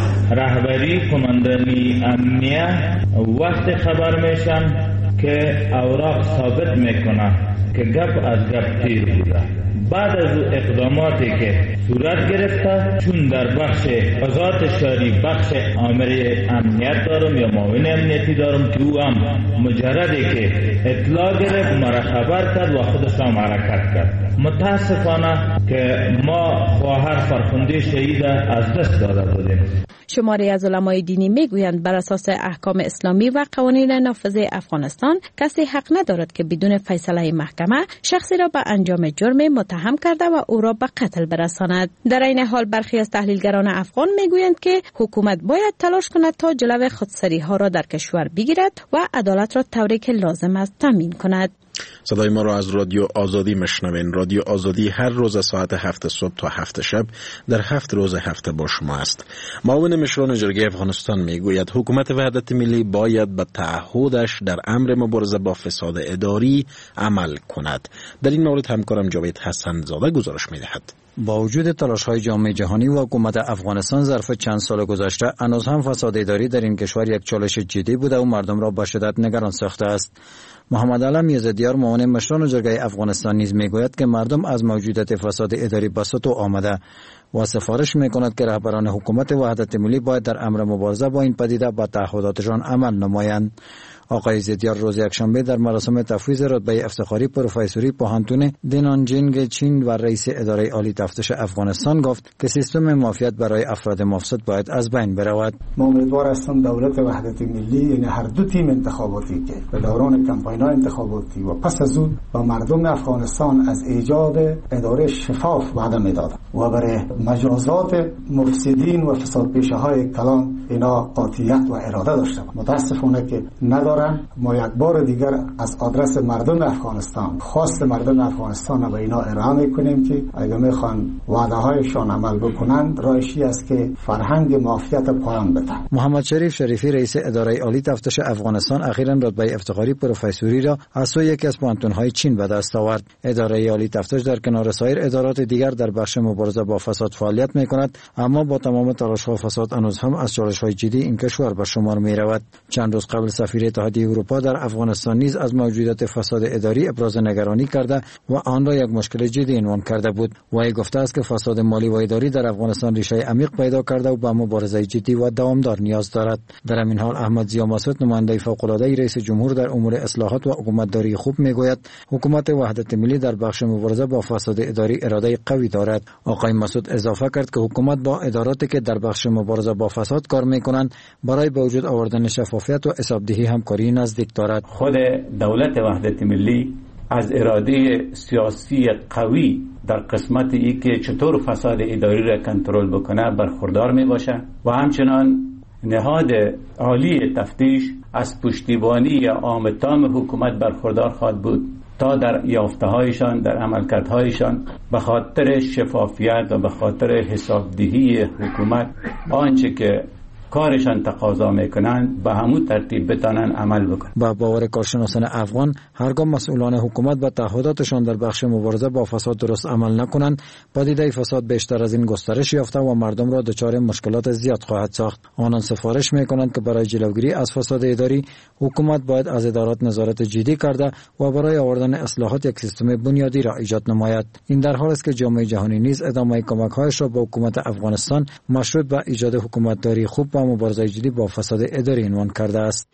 رهبری کماندانی امنیه وقت خبر میشن که اوراق ثابت میکنه که گپ از گپ تیر بوده. بعد از اقداماتی که صورت گرفته، چون در بخش قضات شهری بخش آمر امنیت دارم یا معاون امنیتی دارم که او هم مجردی که اطلاع گرفت مرا خبر کرد و خودش هم حرکت کرد. متاسفانه که ما خواهر فرخنده شهید از دست داده بودیم. شماری از علمای دینی میگویند بر اساس احکام اسلامی و قوانین نافذ افغانستان کسی حق ندارد که بدون فیصله محکمه شخصی را به انجام جرم متهم کرده و او را به قتل برساند. در این حال برخی از تحلیلگران افغان میگویند که حکومت باید تلاش کند تا جلو خودسری ها را در کشور بگیرد و عدالت را طوری که لازم است تامین کند. صدای ما را از رادیو آزادی مشنوین. رادیو آزادی هر روز ساعت 7 صبح تا 7 شب در 7 روز هفته با شما است. معاون مشران جرگه افغانستان میگوید حکومت وحدت ملی باید به تعهدش در امر مبارزه با فساد اداری عمل کند. در این مورد همکارم جاوید حسن زاده گزارش میدهد. با وجود تلاش‌های جامعه جهانی و حکومت افغانستان ظرف چند سال گذشته، هنوز هم فساد اداری در این کشور یک چالش جدی بوده و مردم را به شدت نگران ساخته است. محمد علم یزدیار معاون مشران جرگه افغانستان نیز میگوید که مردم از موجودیت فساد اداری به سطو آمده و سفارش میکند که رهبران حکومت وحدت ملی باید در امر مبارزه با این پدیده به تعهداتشان عمل نمایند. آقای زیدیار روز یکشنبه در مراسم تفویض رتبه افتخاری پروفسوری پوهنتون دینانجینگ چین و رئیس اداره عالی تفتیش افغانستان گفت که سیستم معافیت برای افراد مفسد باید از بین برود. ما امیدوار هستم دولت وحدت ملی، یعنی هر دو تیم انتخاباتی که به دوران کمپاین‌های انتخاباتی و پس از اون با مردم افغانستان از ایجاد اداره شفاف وعده میدادند و برای مجازات مفسدین و فسادپیشه‌های کلان اینا قاطعیت و اراده داشتند. متاسفانه که ندارند. ما یک بار دیگر از آدرس مردم افغانستان خواست مردم افغانستان به اینا ارائه میکنیم که اگر میخوان وعده هایشان عمل بکنند راهشی است که فرهنگ معافیت پایان بدهند. محمد شریف شریفی رئیس اداره عالی تفتیش افغانستان اخیراً رتبه افتخاری پروفسوری را از سوی یکی از پوهنتون‌های چین به دست آورد. اداره عالی تفتیش در کنار سایر ادارات دیگر در بخش مبارزه با فساد فعالیت میکند، اما با تمام تلاش‌ها فساد هنوز هم از چالش‌های جدی این کشور به شمار میرود. چند روز قبل سفیر اتحادیه اروپا در افغانستان نیز از موجودیت فساد اداری ابراز نگرانی کرده و آن را یک مشکل جدی عنوان کرده بود. وی گفته است که فساد مالی و اداری در افغانستان ریشه عمیق پیدا کرده و به مبارزه جدی و دوامدار نیاز دارد. در همین حال احمد ضیا مسعود نماینده فوق‌العاده رئیس جمهور در امور اصلاحات و حکومتداری خوب میگوید حکومت وحدت ملی در بخش مبارزه با فساد اداری اراده قوی دارد. آقای مسعود اضافه کرد که حکومت با اداراتی که در بخش مبارزه با فساد کار میکنند برای به وجود آوردن شفافیت و حسابدهی همکاری نزدیک دارد. خود دولت وحدت ملی از اراده سیاسی قوی در قسمت ای که چطور فساد اداری را کنترل بکنه برخوردار می باشه و همچنان نهاد عالی تفتیش از پشتیبانی عام تام حکومت برخوردار خواهد بود تا در یافته‌هایشان در عملکردهایشان به خاطر شفافیت و به خاطر حسابدهی حکومت آنچه که کارشان تقاضا میکنند به همون ترتیب بتانن عمل بکنن. با باور کارشناسان افغان هرگاه مسئولان حکومت به تعهداتشان در بخش مبارزه با فساد درست عمل نکنند، پدیده فساد بیشتر از این گسترش یافته و مردم را دچار مشکلات زیاد خواهد ساخت. آنان سفارش میکنند که برای جلوگیری از فساد اداری حکومت باید از ادارات نظارت جدی کرده و برای آوردن اصلاحات یک سیستم بنیادی را ایجاد نماید. این در حالی است که جامعه جهانی نیز ادامه کمک‌هایش را به حکومت افغانستان مشروط به ایجاد حکومتداری خوب و مبارزه جدی با فساد اداری عنوان کرده است.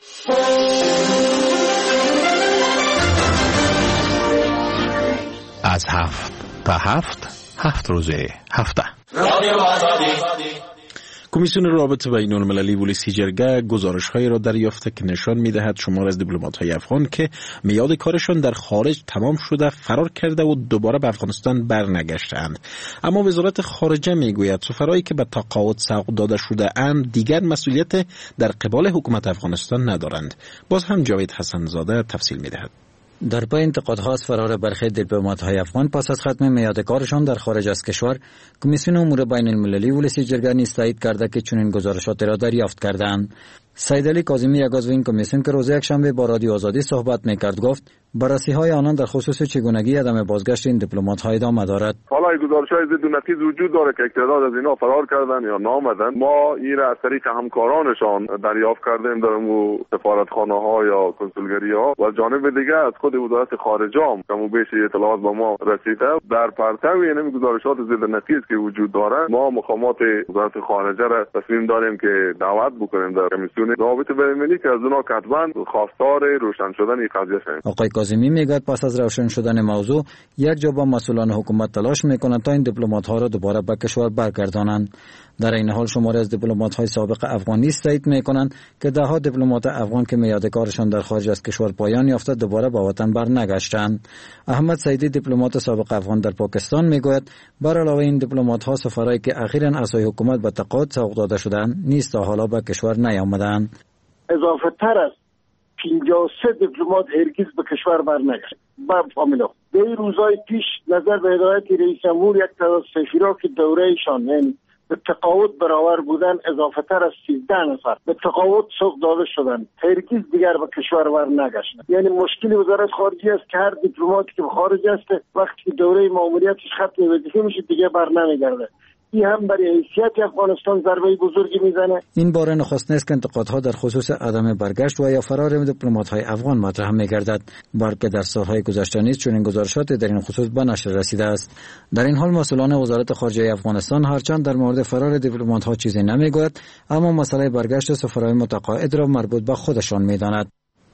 از 7 تا 7 روزه هفته. کمیسیون روابط بین المللی پلیسی جرگه گزارش‌هایی را دریافته که نشان می‌دهد شمار از دیپلمات‌های افغان که میعاد کارشان در خارج تمام شده فرار کرده و دوباره به افغانستان برنگشتند. اما وزارت خارجه میگوید سفرایی که به تقاعد سوق داده شده اند دیگر مسئولیت در قبال حکومت افغانستان ندارند. باز هم جاوید حسن زاده تفصیل می‌دهد. در پای انتقادها از فرار برخی دیپلمات‌های افغان پس از ختم میعاد کارشان در خارج از کشور، کمیسیون امور بین المللی پلیسی جرگه نیز تایید کرده که چنین گزارشاتی را دریافت کرده‌اند. سیدعلی کاظمی یک عضو این کمیسیون که روز یکشنبه با رادیو آزادی صحبت میکرد گفت بررسی‌های آنان در خصوص چگونگی عدم بازگشت این دیپلمات‌ها ادامه دارد. حالا گزارش‌های ضد و نقیض وجود داره که تعداد از اینا فرار کردن یا نامدن. ما این را از طریق همکارانشان دریافت کردیم در اون سفارتخانه‌ها یا کنسولگری‌ها و جانب دیگه از خود وزارت خارجه هم کم و بیش اطلاعات به ما رسیده. در پرتو این گزارشات ضد و نقیض که وجود داره ما مقامات وزارت خارجه را تصمیم داریم که دعوت بکنیم در کمیسیون روابط بین‌المللی که از اونها کتباً خواستار روشن شدن این قضیه شوند. کاظمی میگوید پس از روشن شدن موضوع یک جا با مسئولان حکومت تلاش میکنند تا این دیپلمات‌ها را دوباره به کشور برگردانند. در این حال شماری از دیپلمات‌های سابق افغانی تایید میکنند که ده‌ها دیپلمات افغان که میاد کارشان در خارج از کشور پایان یافته دوباره به وطن برنگشتند. احمد سعیدی دیپلمات سابق افغان در پاکستان میگوید بر علاوه این دیپلمات‌ها سفرایی که اخیراً اعضای حکومت به تقاعد سوق داده شدند نیز تا حالا به کشور نیامدند. اضافه تر است 53 دیپلمات هرگز به کشور برنگشت. با فامیلا به این روزهای پیش نظر به هدایت رئیس جمهور یک تعداد سفیرا که دورهشان یعنی به تقاعد برابر بودن اضافه تر از 13 نفر به تقاعد سوق داده شدند. هرگز دیگر به کشور برنگشت. یعنی مشکلی وزارت خارجه است که هر دیپلماتی که به خارج است وقتی دوره ماموریتش ختم وظیفه میشه دیگه برنمیگرده. این هم برای حیثیت افغانستان ضربه بزرگی میزنه. این بار نخست نیست که انتقادها در خصوص عدم برگشت و یا فرار دیپلمات‌های افغان مطرح می‌گردد، بلکه در سال‌های گذشته نیز چنین گزارشاتی در این خصوص به نشر رسیده است. در این حال مسئولان وزارت خارجه افغانستان هرچند در مورد فرار دیپلمات‌ها چیزی نمی‌گویند، اما مسئله برگشت سفرهای متقاعد را مربوط به خودشان می‌دانند.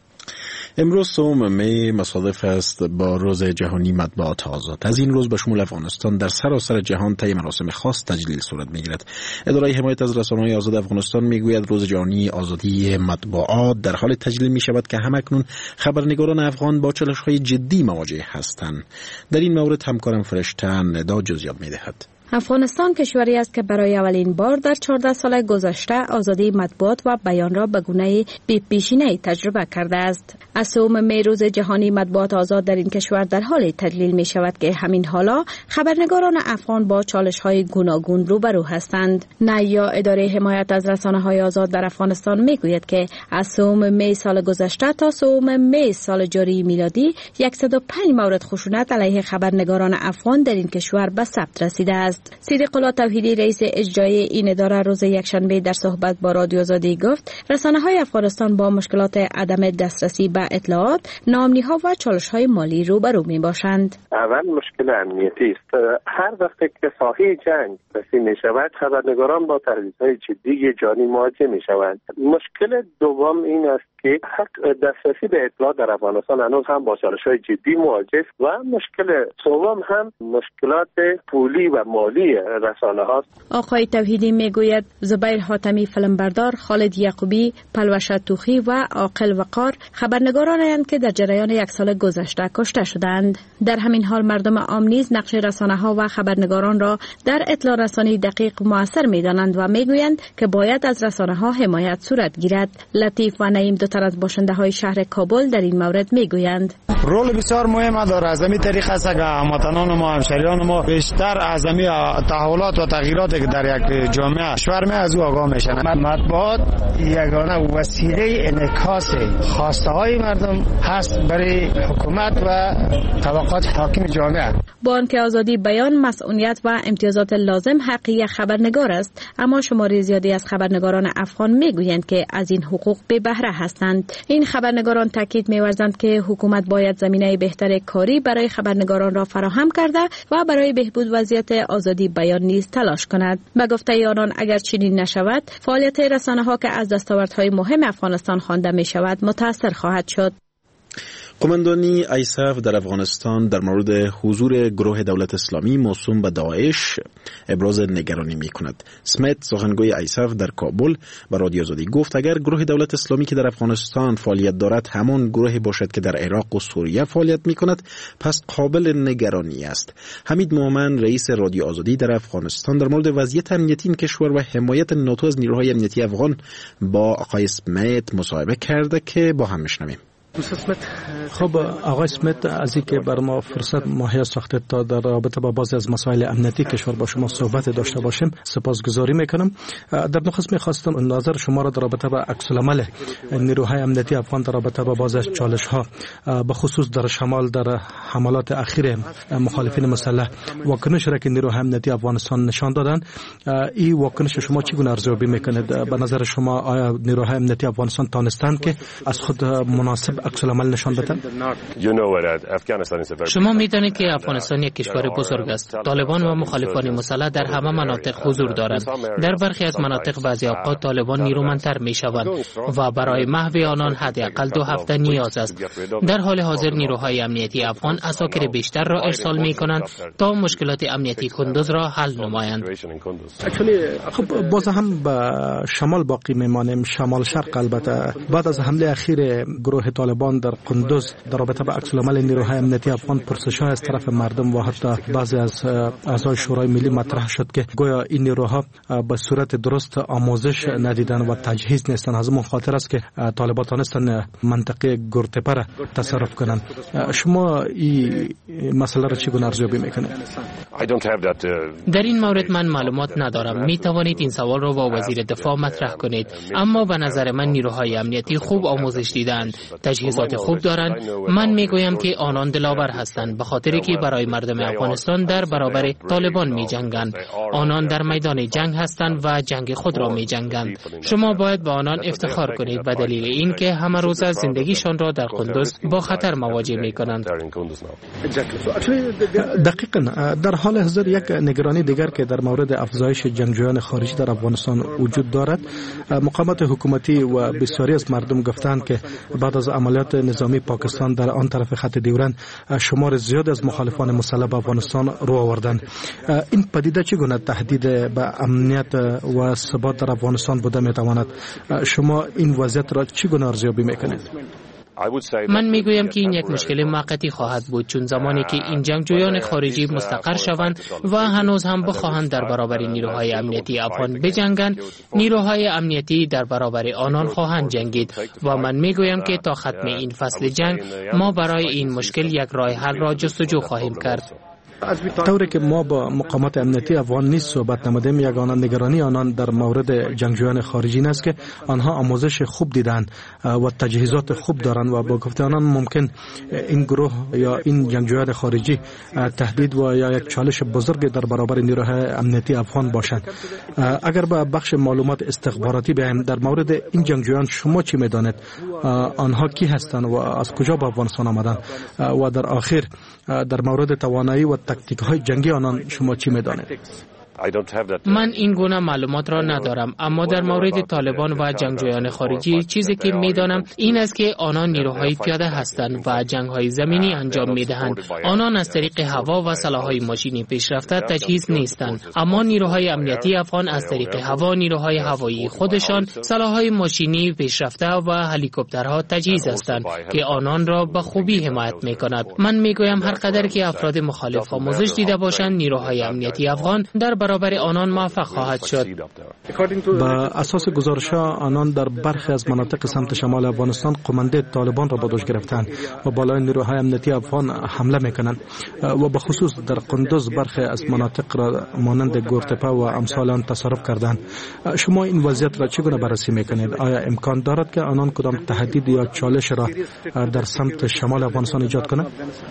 امروز سوم می مصادف است با روز جهانی مطبوعات آزاد. از این روز به شمول افغانستان در سراسر جهان طی مراسم خاص تجلیل صورت می‌گیرد. اداره حمایت از رسانه‌های آزاد افغانستان میگوید روز جهانی آزادی مطبوعات در حال تجلیل می‌شود که همکنون خبرنگاران افغان با چالش‌های جدی مواجه هستند. در این مورد همکارم فرشته ندا جزئیات می‌دهد. افغانستان کشوری است که برای اولین بار در 14 سال گذشته آزادی مطبوعات و بیان را به گونه بی‌پیشینه‌ای تجربه کرده است. از سوم می روز جهانی مطبوعات آزاد در این کشور در حال تجلیل می شود که همین حالا خبرنگاران افغان با چالش‌های گوناگون روبرو هستند. نیا اداره حمایت از رسانه‌های آزاد در افغانستان می گوید که از سوم می سال گذشته تا سوم می سال جاری میلادی 105 مورد خشونت علیه خبرنگاران افغان در این کشور به ثبت رسیده است. صدیق الله توحیدی رئیس اجرایی این اداره روز یکشنبه در صحبت با رادیو آزادی گفت رسانه‌های افغانستان با مشکلات عدم دسترسی به اطلاعات، ناامنی‌ها و چالش‌های مالی روبرو می‌باشند. اول مشکل امنیتی است. هر وقت که ساحه جنگ رسید می‌شود خبرنگاران با تهدیدهای جدی جانی مواجه می‌شوند. مشکل دوم این است که حق دسترسی به اطلاعات در افغانستان هنوز هم با چالش‌های جدی مواجه است و مشکل سوم هم مشکلات پولی و مالی رسانه هاست. آقای توحیدی میگوید زبیر حاتمی فیلمبردار، خالد یعقوبی، پلوش توخی و عاقل وقار خبرنگارانند که در جریان یک سال گذشته کشته شدند. در همین حال مردم عام نیز نقش رسانه ها و خبرنگاران را در اطلاع رسانی دقیق موثر می‌دانند و میگویند که باید از رسانه ها حمایت صورت گیرد. لطیف و نعیم دو تن از باشنده های شهر کابل در این مورد میگویند رول بسیار مهم داره. از این طریق است که هموطنان ما، همشهریان ما بیشتر از این تحولات و تغییراتی که در یک جامعه کشور می از او آگاه میشن. مطبوعات یگانه وسیله انعکاس خواسته های مردم هست برای حکومت و طبقات حاکم جامعه. با آنکه آزادی بیان، مسئولیت و امتیازات لازم حقی خبرنگار است، اما شماری زیادی از خبرنگاران افغان میگویند که از این حقوق بی بهره هستند. این خبرنگاران تاکید می‌ورزند که حکومت باید زمینه بهتر کاری برای خبرنگاران را فراهم کرده و برای بهبود وضعیت آزادی بیان نیز تلاش کند. به گفته آنان اگر چنین نشود، فعالیت رسانه‌ها که از دستاوردهای مهم افغانستان خوانده می‌شود متاثر خواهد شد. قماندانی ایساف در افغانستان در مورد حضور گروه دولت اسلامی موسوم به داعش ابراز نگرانی می کند. سمیت سخنگوی ایساف در کابل به رادیو آزادی گفت اگر گروه دولت اسلامی که در افغانستان فعالیت دارد همان گروهی باشد که در عراق و سوریه فعالیت می کند پس قابل نگرانی است. حمید مومن رئیس رادیو آزادی در افغانستان در مورد وضعیت امنیتی این کشور و حمایت ناتو از نیروهای امنیتی افغان با آقای سمیت مصاحبه کرده که با هم میشنویم. خب آقای اسمیت، از اینکه بر ما فرصت مهیا ساختید تا در رابطه با بعضی از مسائل امنیتی کشور با شما صحبت داشته باشیم، سپاسگزاری میکنم. در نخست میخواستم نظر شما را در رابطه با عکس العمل نیروهای امنیتی افغان در رابطه با بعضی از چالش ها به خصوص در شمال در حملات اخیر مخالفین مسلح واکنش را که نیروهای امنیتی افغانستان نشان دادن، این واکنش شما چگونه ارزیابی میکنید؟ به نظر شما آیا نیروهای امنیتی افغانستان تانستند که از خود مناسب عکس العمل نشان بدن؟ شما میدانید که افغانستان یک کشور بزرگ است. طالبان و مخالفان مسلح در همه مناطق حضور دارند. در برخی از مناطق بعضی اوقات طالبان نیرومندتر میشوند و برای محو آنان حداقل 2 هفته نیاز است. در حال حاضر نیروهای امنیتی افغان عساکر بیشتر را ارسال میکنند تا مشکلات امنیتی کندوز را حل نمایند. خب باز هم به شمال باقی میمانیم، شمال شرق. البته بعد از حمله اخیر گروه طالبان در کندوز در رابطه با عکس العمل نیروهای امنیتی افغان پرسش‌ها از طرف مردم و حتی بعضی از اعضای شورای ملی مطرح شد که گویا این نیروها به صورت درست آموزش ندیدن و تجهیز نیستن. از اون خاطر است که طالبان تانستن منطقه گورتپا را تصرف کنند. شما این مسئله را چگونه ارزیابی میکنید؟ در این مورد من معلومات ندارم. می توانید این سوال را با وزیر دفاع مطرح کنید، اما به نظر من نیروهای امنیتی خوب آموزش دیدند، تجهیزات خوب دارند. من میگویم که آنان دلاور هستند، به خاطری که برای مردم افغانستان در برابر طالبان می جنگند. آنان در میدان جنگ هستند و جنگ خود را می جنگند. شما باید با آنان افتخار کنید به دلیل اینکه همه روز از زندگیشان را در کندوز با خطر مواجه می کنند. دقیقاً در حال حاضر یک نگرانی دیگر که در مورد افزایش جنگجویان خارجی در افغانستان وجود دارد، مقامات حکومتی و بسیاری از مردم گفتند که بعد از عملیات نظامی پاکستان در آن طرف خط ډیورند شمار زیاد از مخالفان مسلح به افغانستان رو آوردند. این پدیده چگونه تهدید به امنیت و ثبات در افغانستان بوده میتواند؟ شما این وضعیت را چگونه ارزیابی میکنید؟ من میگویم که این یک مشکل موقتی خواهد بود، چون زمانی که این جنگجویان خارجی مستقر شوند و هنوز هم بخواهند در برابر نیروهای امنیتی افغان بجنگند، نیروهای امنیتی در برابر آنان خواهند جنگید و من میگویم که تا ختم این فصل جنگ ما برای این مشکل یک راه حل را جستجو خواهیم کرد. طوری که ما با مقامات امنیتی افغان نیز صحبت نمودیم، یگانه نگرانی آنان در مورد جنگجویان خارجی است که آنها آموزش خوب دیدن و تجهیزات خوب دارند و با گفته آنان ممکن این گروه یا این جنگجویان خارجی تهدید و یا یک چالش بزرگ در برابر نیروهای امنیتی افغان باشند. اگر به بخش معلومات استخباراتی بیایم، در مورد این جنگجویان شما چی میدانید؟ آنها کی هستند و از کجا به افغانستان آمدند؟ و در آخر در مورد توانایی و تاکتیک های جنگی آنان شما چی میدانید؟ من این گونه معلومات را ندارم، اما در مورد طالبان و جنگجویان خارجی چیزی که میدانم این است که آنان نیروهای پیاده هستند و جنگ‌های زمینی انجام میدهند. آنان از طریق هوا و سلاح‌های ماشینی پیشرفته تجهیز نیستند، اما نیروهای امنیتی افغان از طریق هوا، نیروهای هوایی خودشان سلاح‌های ماشینی پیشرفته و هلیکوپترها تجهیز هستند که آنان را به خوبی حمایت می‌کند. من میگویم هر قدر که افراد مخالف آموزش دیده باشند، نیروهای امنیتی افغان در برابر آنان موفق خواهد شد. با اساس گزارش‌ها آنان در برخی از مناطق سمت شمال افغانستان قمانده طالبان را به دوش گرفتند و بالای نیروهای امنیتی افغان حمله میکنند و به خصوص در قندوز برخی از مناطق را مانند گورتپا و امثال آن تصرف کردند. شما این وضعیت را چگونه بررسی میکنید؟ آیا امکان دارد که آنان کدام تهدید یا چالش را در سمت شمال افغانستان ایجاد کنند؟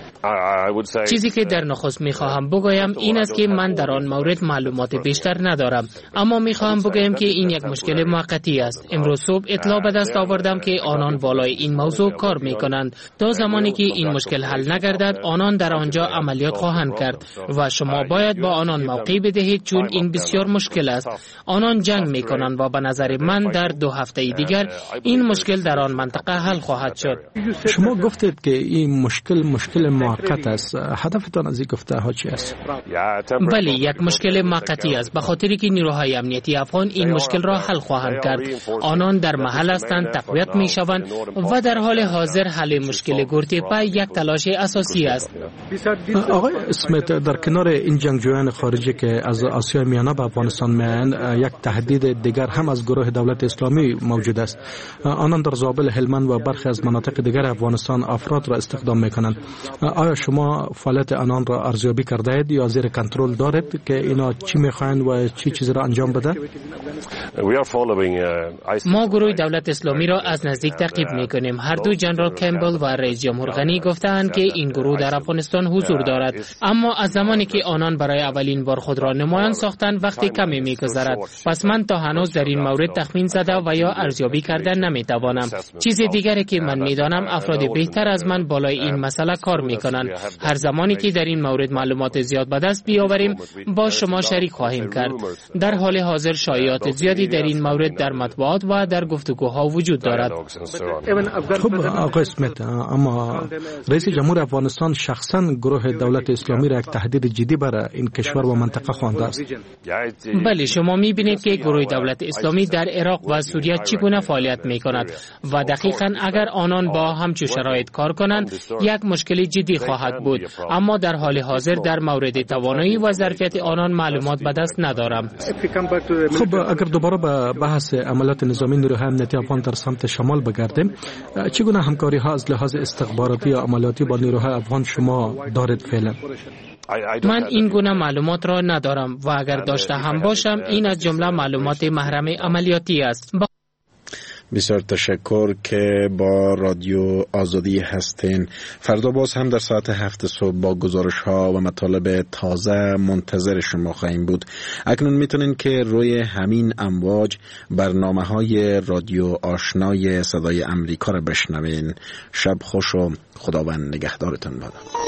چیزی که در نخست میخواهم بگویم این است که من در آن مورد معلومات بیشتر ندارم، اما میخواهم بگویم که این یک مشکل موقتی است. امروز صبح اطلاع به دست آوردم که آنان بالای این موضوع کار میکنند. تا زمانی که این مشکل حل نگردد آنان در آنجا عملیات خواهند کرد و شما باید با آنان موقع بدهید، چون این بسیار مشکل است. آنان جنگ میکنند و به نظر من در 2 هفته دیگر این مشکل در آن منطقه حل خواهد شد. شما گفتید که این مشکل موقت است. هدفتان از این گفته ها چی است؟ بله، یک مشکل موقتی است، به خاطری که نیروهای امنیتی افغان این مشکل را حل خواهند کرد. آنان در محل هستند، تقویت می شوند و در حال حاضر حل مشکل گورتیپا یک تلاش اساسی است. آقای اسمیت، در کنار این جنگجویان خارجی که از آسیای میانه به افغانستان میآیند، یک تهدید دیگر هم از گروه دولت اسلامی موجود است. آنان در زابل، هلمند و برخی از مناطق دیگر افغانستان افراد را استخدام میکنند. آیا شما فعالیت آنان را ارزیابی کرده اید یا زیر کنترل دارید که اینا چی میخواهند و چی چیزی را انجام بده؟ ما گروه دولت اسلامی را از نزدیک تعقیب میکنیم. هر دو جنرال کمبل و رئیس جمهور غنی گفتند که این گروه در افغانستان حضور دارد، اما از زمانی که آنان برای اولین بار خود را نمایان ساختند وقتی کمی میگذرد. پس من تا هنوز در این مورد تخمین زده و یا ارزیابی کرده نمیتوانم. چیز دیگری که من میدانم افراد بهتر از من بالای این مسئله کار میکنند. هر زمانی که در این مورد معلومات زیاد به دست بیاوریم با شما شریک خواهیم کرد. در حال حاضر شایعات زیادی در این مورد در مطبوعات و در گفتگوها وجود دارد. خب آقای اسمیت، اما رئیس جمهور افغانستان شخصا گروه دولت اسلامی را یک تهدید جدی برای این کشور و منطقه خوانده است. بله، شما می‌بینید که گروه دولت اسلامی در عراق و سوریه چگونه فعالیت می‌کند و دقیقاً اگر آنان با همچون شرایط کار کنند یک مشکل جدی خواهد بود، اما در حال حاضر در مورد توانایی و ظرفیت آنان معلومات به دست ندارم. خب اگر دوباره به بحث عملیات نظامی نیروهای امنیتی افغان در سمت شمال بگردیم، چگونه همکاری ها از لحاظ استخباراتی یا عملیاتی با نیروهای افغان شما دارید فعلا؟ من این گونه معلومات را ندارم و اگر داشته هم باشم این از جمله معلومات محرم عملیاتی است. بسیار تشکر که با رادیو آزادی هستین. فردا باز هم در ساعت 7 صبح با گزارش ها و مطالب تازه منتظر شما خواهیم بود. اکنون میتونین که روی همین امواج برنامه های رادیو آشنای صدای امریکا را بشنوین. شب خوش و خداوند نگهدارتان باد.